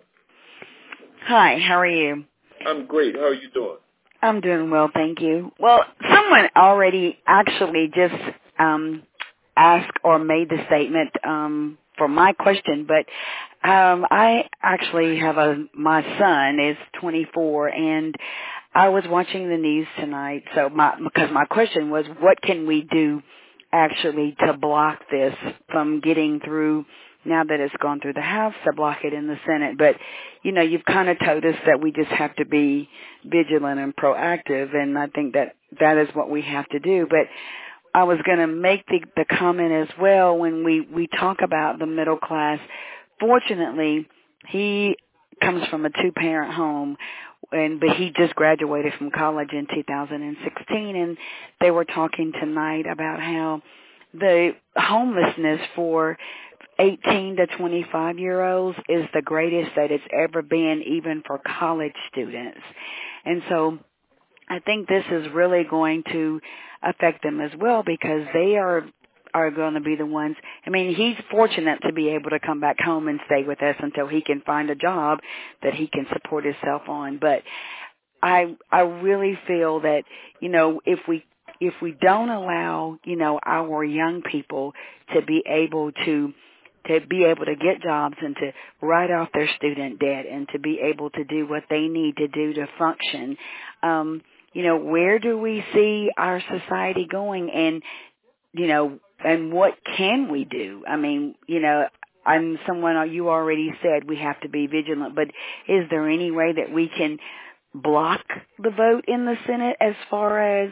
Hi, how are you? I'm great. How are you doing? I'm doing well, thank you. Well, someone already actually just um, asked or made the statement um, for my question, but um, I actually have a, my son is twenty-four, and I was watching the news tonight, so my, because my question was, what can we do actually to block this from getting through now that it's gone through the House, to block it in the Senate? But, you know, you've kind of told us that we just have to be vigilant and proactive, and I think that that is what we have to do. But I was going to make the, the comment as well when we, we talk about the middle class. Fortunately, he comes from a two-parent home, and but he just graduated from college in two thousand sixteen, and they were talking tonight about how the homelessness for eighteen to twenty-five year olds is the greatest that it's ever been, even for college students. And so I think this is really going to affect them as well, because they are are going to be the ones. I mean, he's fortunate to be able to come back home and stay with us until he can find a job that he can support himself on. But I I really feel that, you know, if we if we don't allow, you know, our young people to be able to to be able to get jobs and to write off their student debt and to be able to do what they need to do to function, um, you know, where do we see our society going? And, you know, and what can we do? I mean, you know, I'm someone, you already said we have to be vigilant, but is there any way that we can block the vote in the Senate as far as,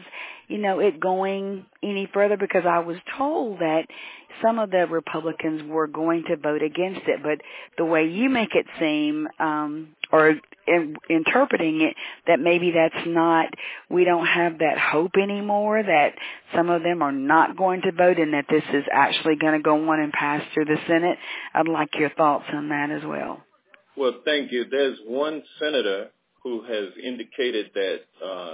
you know, it going any further? Because I was told that some of the Republicans were going to vote against it, but the way you make it seem, um, or in, interpreting it, that maybe that's not, we don't have that hope anymore, that some of them are not going to vote and that this is actually going to go on and pass through the Senate. I'd like your thoughts on that as well. Well, thank you. There's one senator who has indicated that uh,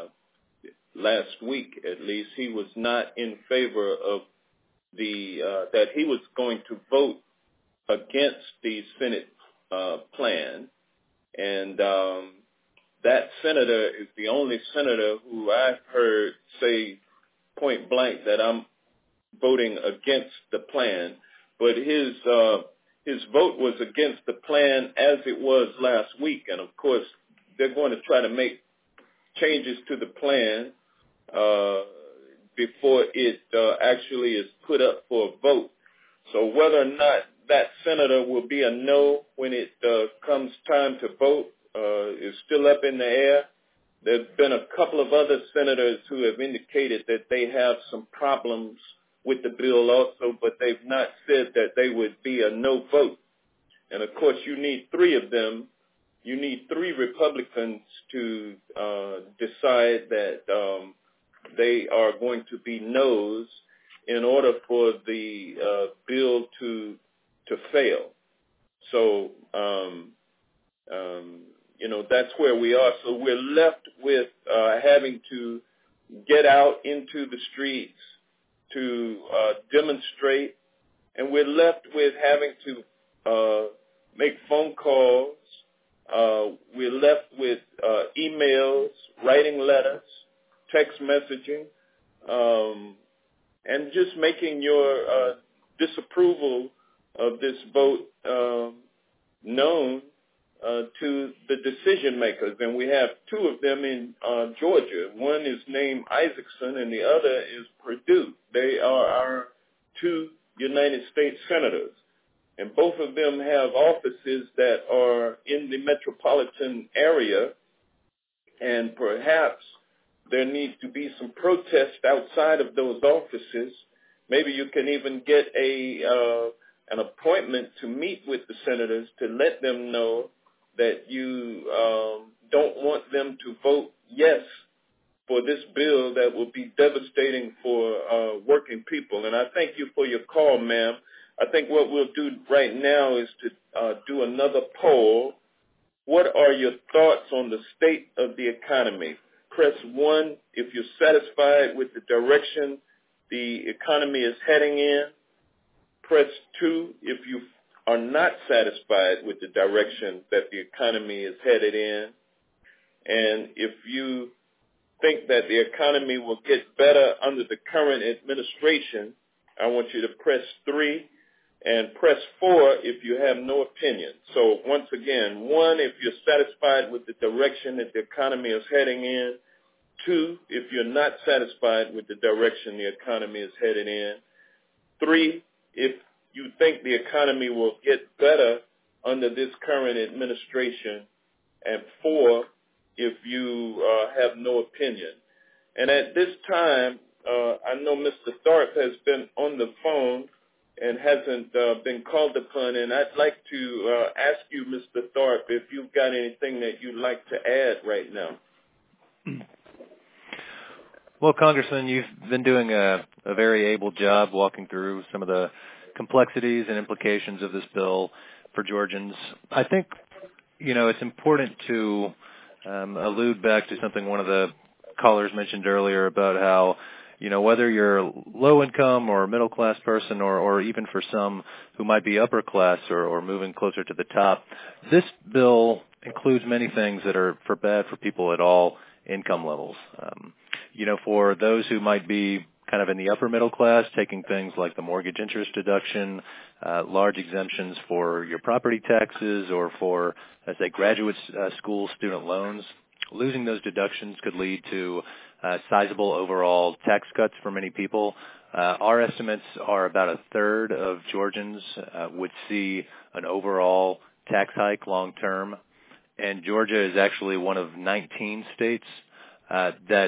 last week, at least, he was not in favor of the uh, that he was going to vote against the Senate uh, plan, and um, that senator is the only senator who I've heard say point blank that I'm voting against the plan. But his uh, his vote was against the plan as it was last week, and of course they're going to try to make changes to the plan uh, before it uh, actually is put up for a vote. So whether or not that senator will be a no when it uh, comes time to vote uh, is still up in the air. There's been a couple of other senators who have indicated that they have some problems with the bill also, but they've not said that they would be a no vote. And of course, you need three of them. You need three Republicans to uh, decide that um, they are going to be no's in order for the uh, bill to to fail. So, um, um, you know, that's where we are. So we're left with uh, having to get out into the streets to uh, demonstrate, and we're left with having to uh, make phone calls. Uh, we're left with uh, emails, writing letters, text messaging, um, and just making your uh, disapproval of this vote uh, known uh, to the decision makers. And we have two of them in uh, Georgia. One is named Isaacson, and the other is Perdue. They are our two United States senators. And both of them have offices that are in the metropolitan area, and perhaps there needs to be some protest outside of those offices. Maybe you can even get a uh, an appointment to meet with the senators to let them know that you um, don't want them to vote yes for this bill that will be devastating for uh, working people. And I thank you for your call, ma'am. I think what we'll do right now is to uh, do another poll. What are your thoughts on the state of the economy? Press one if you're satisfied with the direction the economy is heading in. Press two if you are not satisfied with the direction that the economy is headed in. And if you think that the economy will get better under the current administration, I want you to press three. And press four if you have no opinion. So once again, one, if you're satisfied with the direction that the economy is heading in. Two, if you're not satisfied with the direction the economy is headed in. Three, if you think the economy will get better under this current administration. And four, if you uh, have no opinion. And at this time, uh, I know Mister Tharp has been on the phone and hasn't uh, been called upon. And I'd like to uh, ask you, Mister Tharp, if you've got anything that you'd like to add right now. Well, Congressman, you've been doing a, a very able job walking through some of the complexities and implications of this bill for Georgians. I think, you know, it's important to um, allude back to something one of the callers mentioned earlier about how, you know, whether you're a low-income or middle-class person or, or even for some who might be upper class or, or moving closer to the top, this bill includes many things that are for bad for people at all income levels. Um, you know, for those who might be kind of in the upper middle class, taking things like the mortgage interest deduction, uh, large exemptions for your property taxes or for, let's say, graduate uh, school student loans, losing those deductions could lead to Uh, sizable overall tax cuts for many people. Uh, our estimates are about a third of Georgians uh, would see an overall tax hike long term, and Georgia is actually one of nineteen states uh, that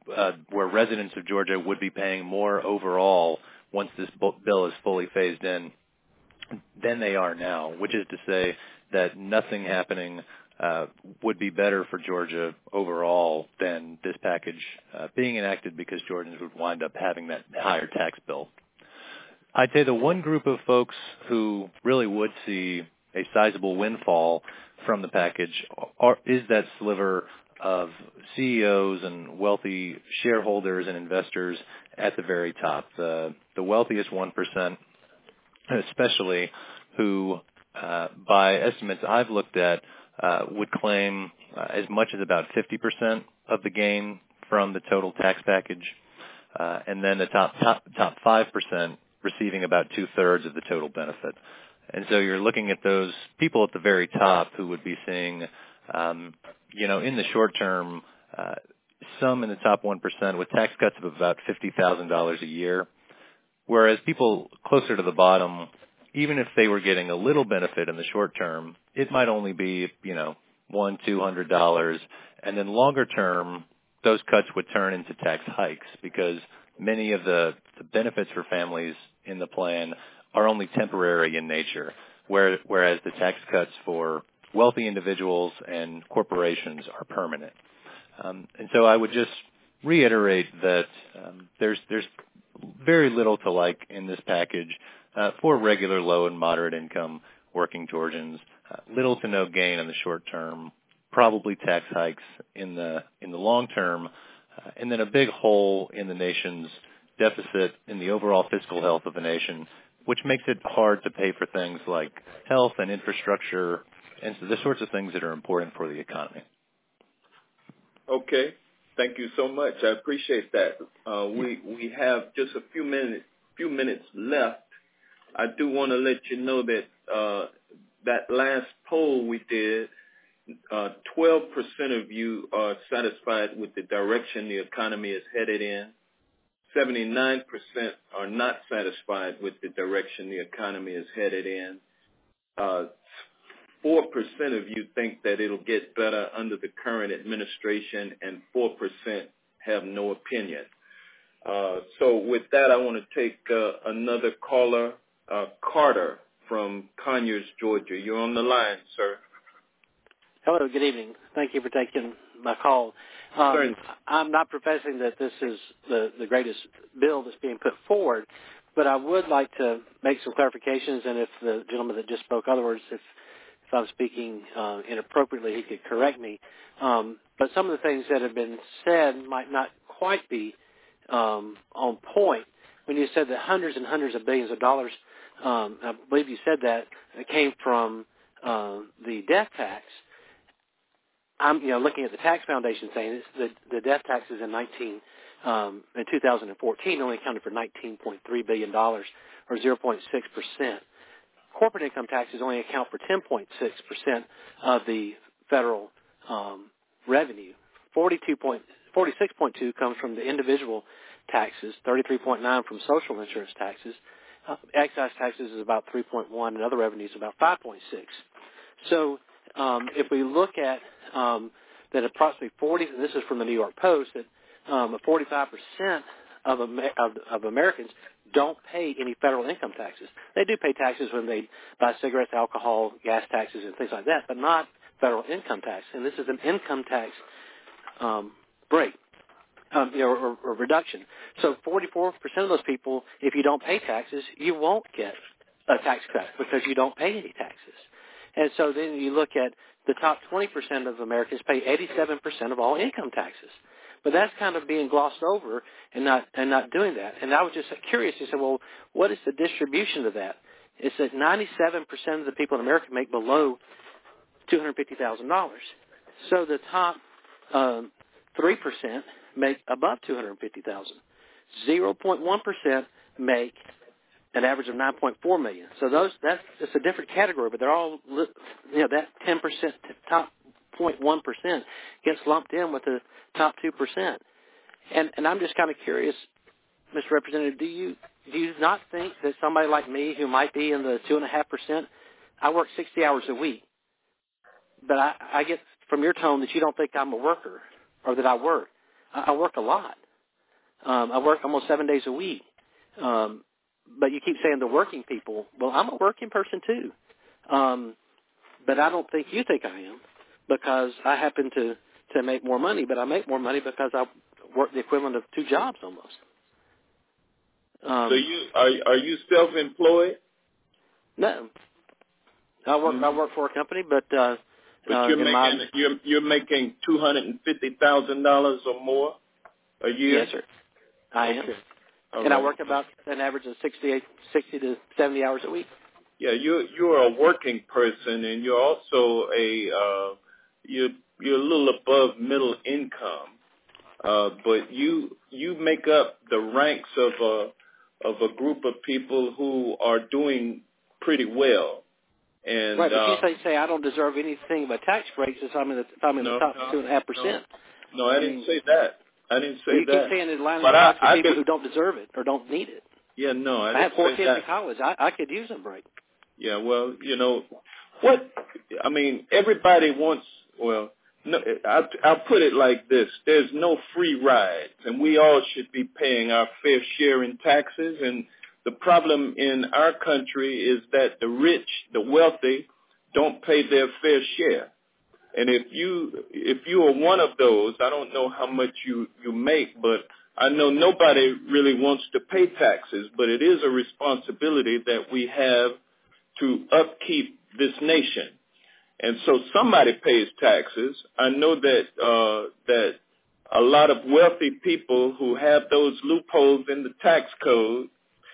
uh, where residents of Georgia would be paying more overall once this bill is fully phased in than they are now, which is to say that nothing happening uh, would be better for Georgia overall than this package uh, being enacted, because Georgians would wind up having that higher tax bill. I'd say the one group of folks who really would see a sizable windfall from the package are, is that sliver of C E Os and wealthy shareholders and investors at the very top, the, the wealthiest one percent, especially, who, uh, by estimates I've looked at, uh, would claim uh, as much as about fifty percent of the gain from the total tax package, uh, and then the top top top five percent receiving about two-thirds of the total benefit. And so you're looking at those people at the very top who would be seeing, um, you know, in the short term, uh, some in the top one percent with tax cuts of about fifty thousand dollars a year, whereas people closer to the bottom, even if they were getting a little benefit in the short term, it might only be, you know, one, two hundred dollars, and then longer term, those cuts would turn into tax hikes, because many of the, the benefits for families in the plan are only temporary in nature, where, whereas the tax cuts for wealthy individuals and corporations are permanent. Um, and so I would just reiterate that um, there's there's very little to like in this package uh, for regular low and moderate income working Georgians. Uh, little to no gain in the short term, probably tax hikes in the in the long term, uh, and then a big hole in the nation's deficit in the overall fiscal health of the nation, which makes it hard to pay for things like health and infrastructure and so the sorts of things that are important for the economy. Okay. Thank you so much. I appreciate that. Uh, we we have just a few minutes few minutes left. I do want to let you know that uh, that last poll we did, uh, twelve percent of you are satisfied with the direction the economy is headed in. seventy-nine percent are not satisfied with the direction the economy is headed in. Uh, four percent of you think that it'll get better under the current administration, and four percent have no opinion. Uh, so with that, I want to take uh, another caller, uh, Carter from Conyers, Georgia. You're on the line, sir. Hello, good evening. Thank you for taking my call. Um, I'm not professing that this is the, the greatest bill that's being put forward, but I would like to make some clarifications, and if the gentleman that just spoke, other words, if, if I'm speaking uh, inappropriately, he could correct me. Um, but some of the things that have been said might not quite be um, on point. When you said that hundreds and hundreds of billions of dollars, um, I believe you said that, it came from uh, the death tax. I'm, you know, looking at the Tax Foundation saying this, the, the death taxes in nineteen um, in two thousand fourteen only accounted for nineteen point three billion dollars, or zero point six percent. Corporate income taxes only account for ten point six percent of the federal um, revenue. forty-two point, forty-six point two comes from the individual taxes, thirty-three point nine from social insurance taxes. Uh, excise taxes is about three point one, and other revenues about five point six. So um, if we look at um, that approximately forty, and this is from the New York Post, that um, forty-five percent of, of, of Americans don't pay any federal income taxes. They do pay taxes when they buy cigarettes, alcohol, gas taxes, and things like that, but not federal income tax. And this is an income tax um, break. Um, you know, or, or reduction. So forty-four percent of those people, if you don't pay taxes, you won't get a tax cut because you don't pay any taxes. And so then you look at the top twenty percent of Americans pay eighty-seven percent of all income taxes. But that's kind of being glossed over and not and not doing that. And I was just curious. You said, well, what is the distribution of that? It's that ninety-seven percent of the people in America make below two hundred fifty thousand dollars. So the top um, three percent make above two hundred fifty thousand dollars. zero point one percent make an average of nine point four million dollars. So those that's it's a different category, but they're all, you know, that ten percent, top zero point one percent gets lumped in with the top two percent. And and I'm just kind of curious, Mister Representative, do you do you not think that somebody like me who might be in the two point five percent, I work sixty hours a week, but I, I get from your tone that you don't think I'm a worker or that I work. I, I work a lot. Um, I work almost seven days a week. Um, but you keep saying the working people. Well, I'm a working person too. Um, but I don't think you think I am, because I happen to, to make more money, but I make more money because I work the equivalent of two jobs almost. Um, so you are are you self-employed? No. I work mm-hmm. I work for a company, but uh, but uh, you're making my, you're you're making two hundred and fifty thousand dollars or more a year. Yes, sir. I okay. am, All and right. I work about an average of sixty, sixty to seventy hours a week. Yeah, you're you're a working person, and you're also a uh, you're you're a little above middle income, uh, but you you make up the ranks of a of a group of people who are doing pretty well. And right, but uh, you say say I don't deserve anything but tax breaks if I'm in the if I'm in no, the top no, two and a half percent. No, I, I didn't mean, say that. I didn't say well, you that. You keep saying Atlanta but lots I, of people been, who don't deserve it or don't need it. Yeah, no, I, I didn't have four say kids that. in college. I, I could use a break. Yeah, well, you know, what, I mean, everybody wants, well, no, I'll, I'll put it like this. There's no free rides, and we all should be paying our fair share in taxes. And the problem in our country is that the rich, the wealthy, don't pay their fair share. And if you if you are one of those, I don't know how much you, you make, but I know nobody really wants to pay taxes, but it is a responsibility that we have to upkeep this nation. And so somebody pays taxes. I know that uh, that a lot of wealthy people who have those loopholes in the tax code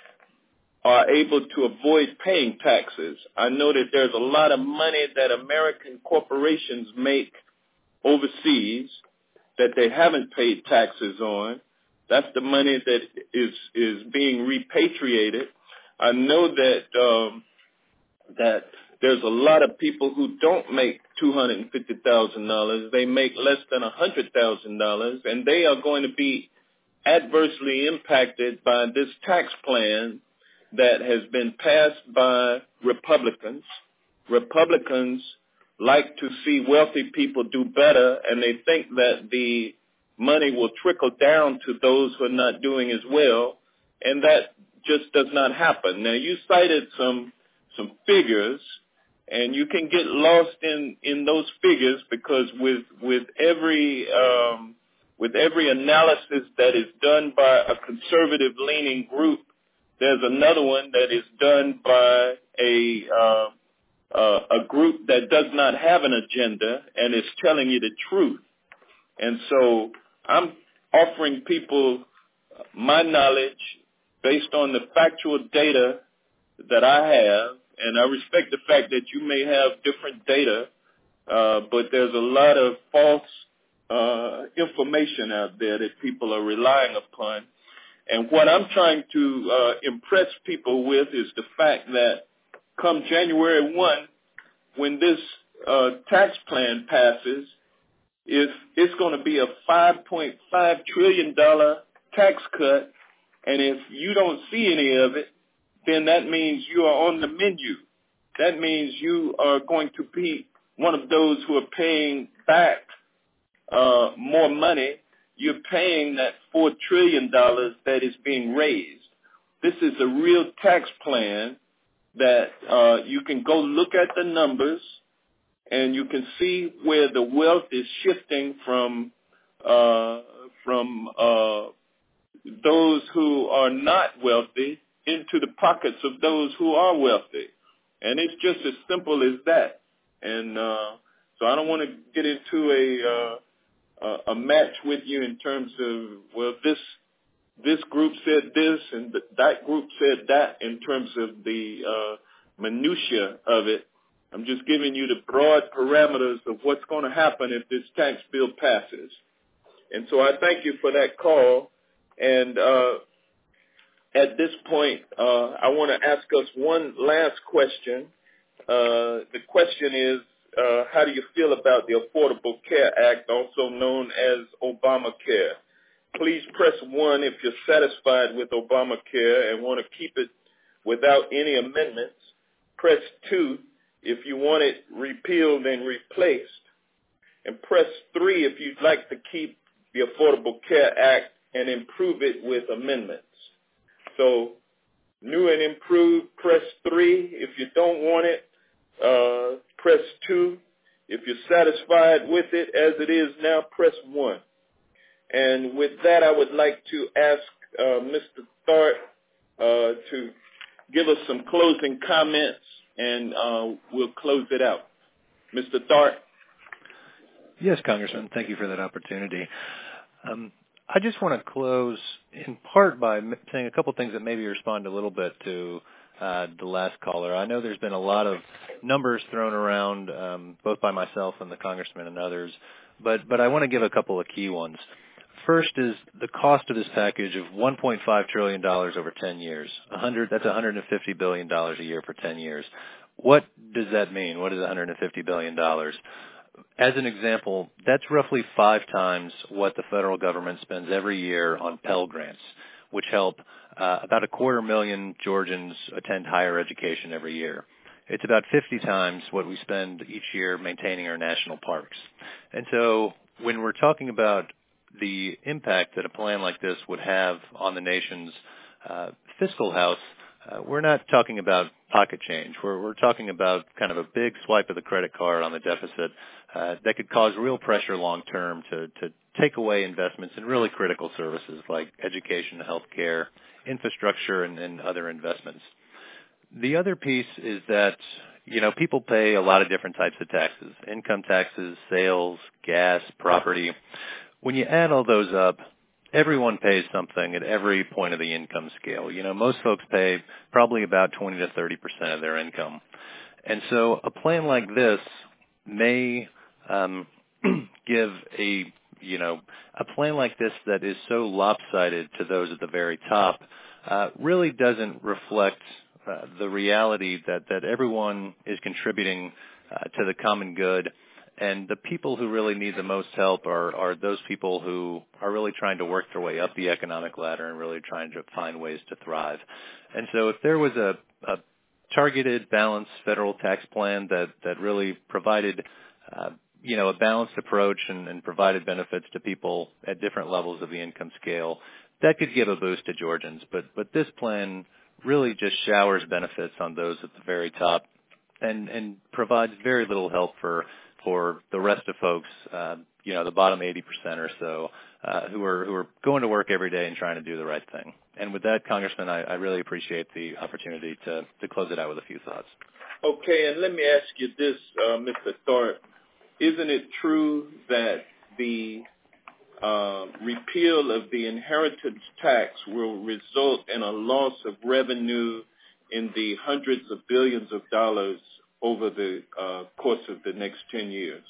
are able to avoid paying taxes. I know that there's a lot of money that American corporations make overseas that they haven't paid taxes on. That's the money that is is being repatriated. I know that um, that there's a lot of people who don't make two hundred fifty thousand dollars. They make less than one hundred thousand dollars, and they are going to be adversely impacted by this tax plan that has been passed by Republicans. Republicans like to see wealthy people do better, and they think that the money will trickle down to those who are not doing as well, and that just does not happen. Now, you cited some some figures, and you can get lost in, in those figures because with with every um, with every analysis that is done by a conservative-leaning group, there's another one that is done by a uh, uh, a group that does not have an agenda and is telling you the truth. And so I'm offering people my knowledge based on the factual data that I have, and I respect the fact that you may have different data, uh, but there's a lot of false uh, information out there that people are relying upon. And what I'm trying to uh, impress people with is the fact that come January first, when this uh, tax plan passes, if it's going to be a five point five trillion dollars tax cut, and if you don't see any of it, then that means you are on the menu. That means you are going to be one of those who are paying back uh, more money. You're paying that four trillion dollars that is being raised. This is a real tax plan that uh, you can go look at the numbers, and you can see where the wealth is shifting from uh, from uh, those who are not wealthy into the pockets of those who are wealthy. And it's just as simple as that. And uh, so I don't want to get into a uh, a match with you in terms of, well, this this group said this and that group said that in terms of the uh, minutia of it. I'm just giving you the broad parameters of what's going to happen if this tax bill passes. And so I thank you for that call. And uh, at this point, uh, I want to ask us one last question. Uh, the question is, uh, how do you feel about the Affordable Care Act, also known as Obamacare? Please press one if you're satisfied with Obamacare and want to keep it without any amendments. Press two if you want it repealed and replaced. And press three if you'd like to keep the Affordable Care Act and improve it with amendments. So new and improved, press three. If you don't want it, uh, press two. If you're satisfied with it as it is now, press one. And with that, I would like to ask uh, Mister Tharp uh, to give us some closing comments, and uh, we'll close it out. Mister Tharp. Yes, Congressman. Thank you for that opportunity. Um, I just want to close in part by saying a couple things that maybe respond a little bit to uh, the last caller. I know there's been a lot of numbers thrown around, um, both by myself and the congressman and others, but, but I want to give a couple of key ones. First is the cost of this package of one point five trillion dollars over ten years. one hundred, that's one hundred fifty billion dollars a year for ten years. What does that mean? What is one hundred fifty billion dollars? As an example, that's roughly five times what the federal government spends every year on Pell Grants, which help uh, about a quarter million Georgians attend higher education every year. It's about fifty times what we spend each year maintaining our national parks. And so when we're talking about the impact that a plan like this would have on the nation's uh, fiscal house, uh, we're not talking about pocket change. We're, we're talking about kind of a big swipe of the credit card on the deficit uh, that could cause real pressure long term to, to take away investments in really critical services like education, health care, infrastructure, and, and other investments. The other piece is that, you know, people pay a lot of different types of taxes, income taxes, sales, gas, property. When you add all those up, everyone pays something at every point of the income scale. You know, most folks pay probably about twenty to thirty percent of their income. And so a plan like this may um, give a, you know, a plan like this that is so lopsided to those at the very top uh, really doesn't reflect uh, the reality that, that everyone is contributing uh, to the common good. And the people who really need the most help are, are those people who are really trying to work their way up the economic ladder and really trying to find ways to thrive. And so if there was a, a targeted, balanced federal tax plan that, that really provided, uh, you know, a balanced approach and, and provided benefits to people at different levels of the income scale, that could give a boost to Georgians. But, but this plan really just showers benefits on those at the very top and, and provides very little help for for the rest of folks, uh, you know, the bottom eighty percent or so, uh, who are who are going to work every day and trying to do the right thing. And with that, Congressman, I, I really appreciate the opportunity to, to close it out with a few thoughts. Okay, and let me ask you this, uh, Mister Tharp. Isn't it true that the uh, repeal of the inheritance tax will result in a loss of revenue in the hundreds of billions of dollars over the uh, course of the next ten years?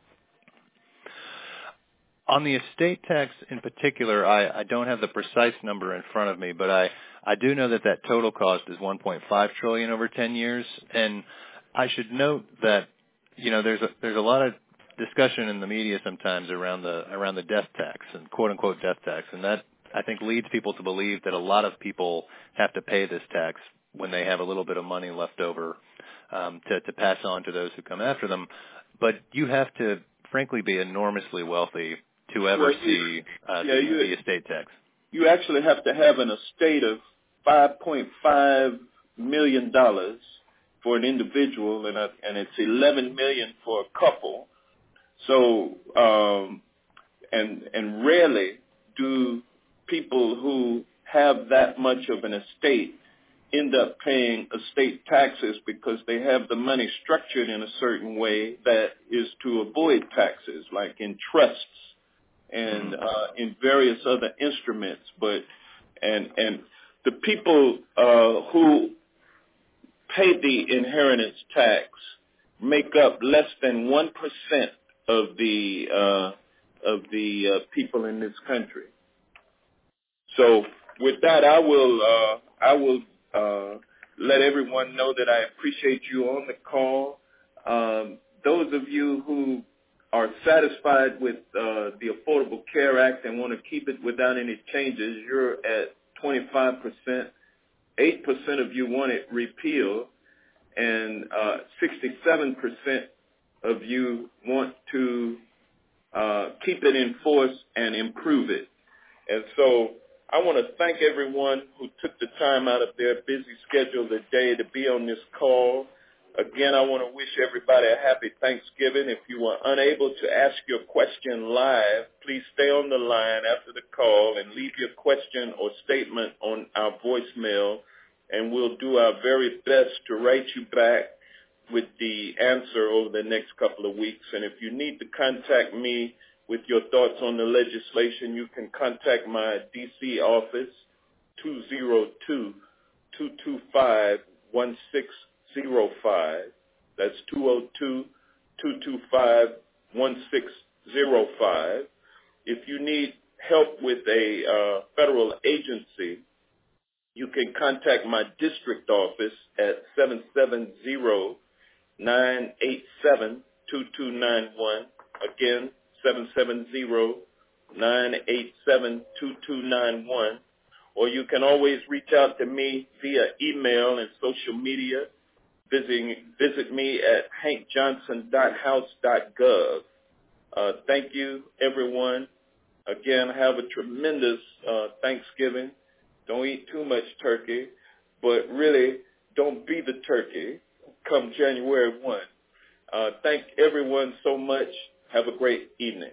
On the estate tax in particular, I, I don't have the precise number in front of me, but I, I do know that that total cost is one point five trillion dollars over ten years. And I should note that, you know, there's a, there's a lot of discussion in the media sometimes around the around the death tax and quote unquote death tax, and that I think leads people to believe that a lot of people have to pay this tax when they have a little bit of money left over um, to, to pass on to those who come after them. But you have to, frankly, be enormously wealthy to ever well, see uh, yeah, the, you, the estate tax. You actually have to have an estate of five point five million dollars for an individual, and, a, and it's eleven million dollars for a couple. So, um, and and rarely do people who have that much of an estate end up paying estate taxes because they have the money structured in a certain way that is to avoid taxes, like in trusts and uh, in various other instruments. But and and the people uh, who pay the inheritance tax make up less than one percent of the uh, of the uh, people in this country. So with that, I will uh, I will uh, let everyone know that I appreciate you on the call. Um, those of you who are satisfied with uh, the Affordable Care Act and want to keep it without any changes, you're at twenty-five percent. eight percent of you want it repealed, and uh, sixty-seven percent of you want to uh, keep it in force and improve it. And so I want to thank everyone who took the time out of their busy schedule today to be on this call. Again, I want to wish everybody a happy Thanksgiving. If you were unable to ask your question live, please stay on the line after the call and leave your question or statement on our voicemail, and we'll do our very best to write you back with the answer over the next couple of weeks. And if you need to contact me with your thoughts on the legislation, you can contact my D C office, two oh two, two two five, one six zero five. That's two oh two, two two five, one six zero five. If you need help with a uh, federal agency, you can contact my district office at seven seven zero, nine eight seven, two two nine one. Again, seven seven zero, nine eight seven, two two nine one. Or you can always reach out to me via email and social media. Visit, visit me at hank johnson dot house dot gov. Uh, thank you, everyone. Again, have a tremendous uh, Thanksgiving. Don't eat too much turkey, but really don't be the turkey come January first. Uh, thank everyone so much. Have a great evening.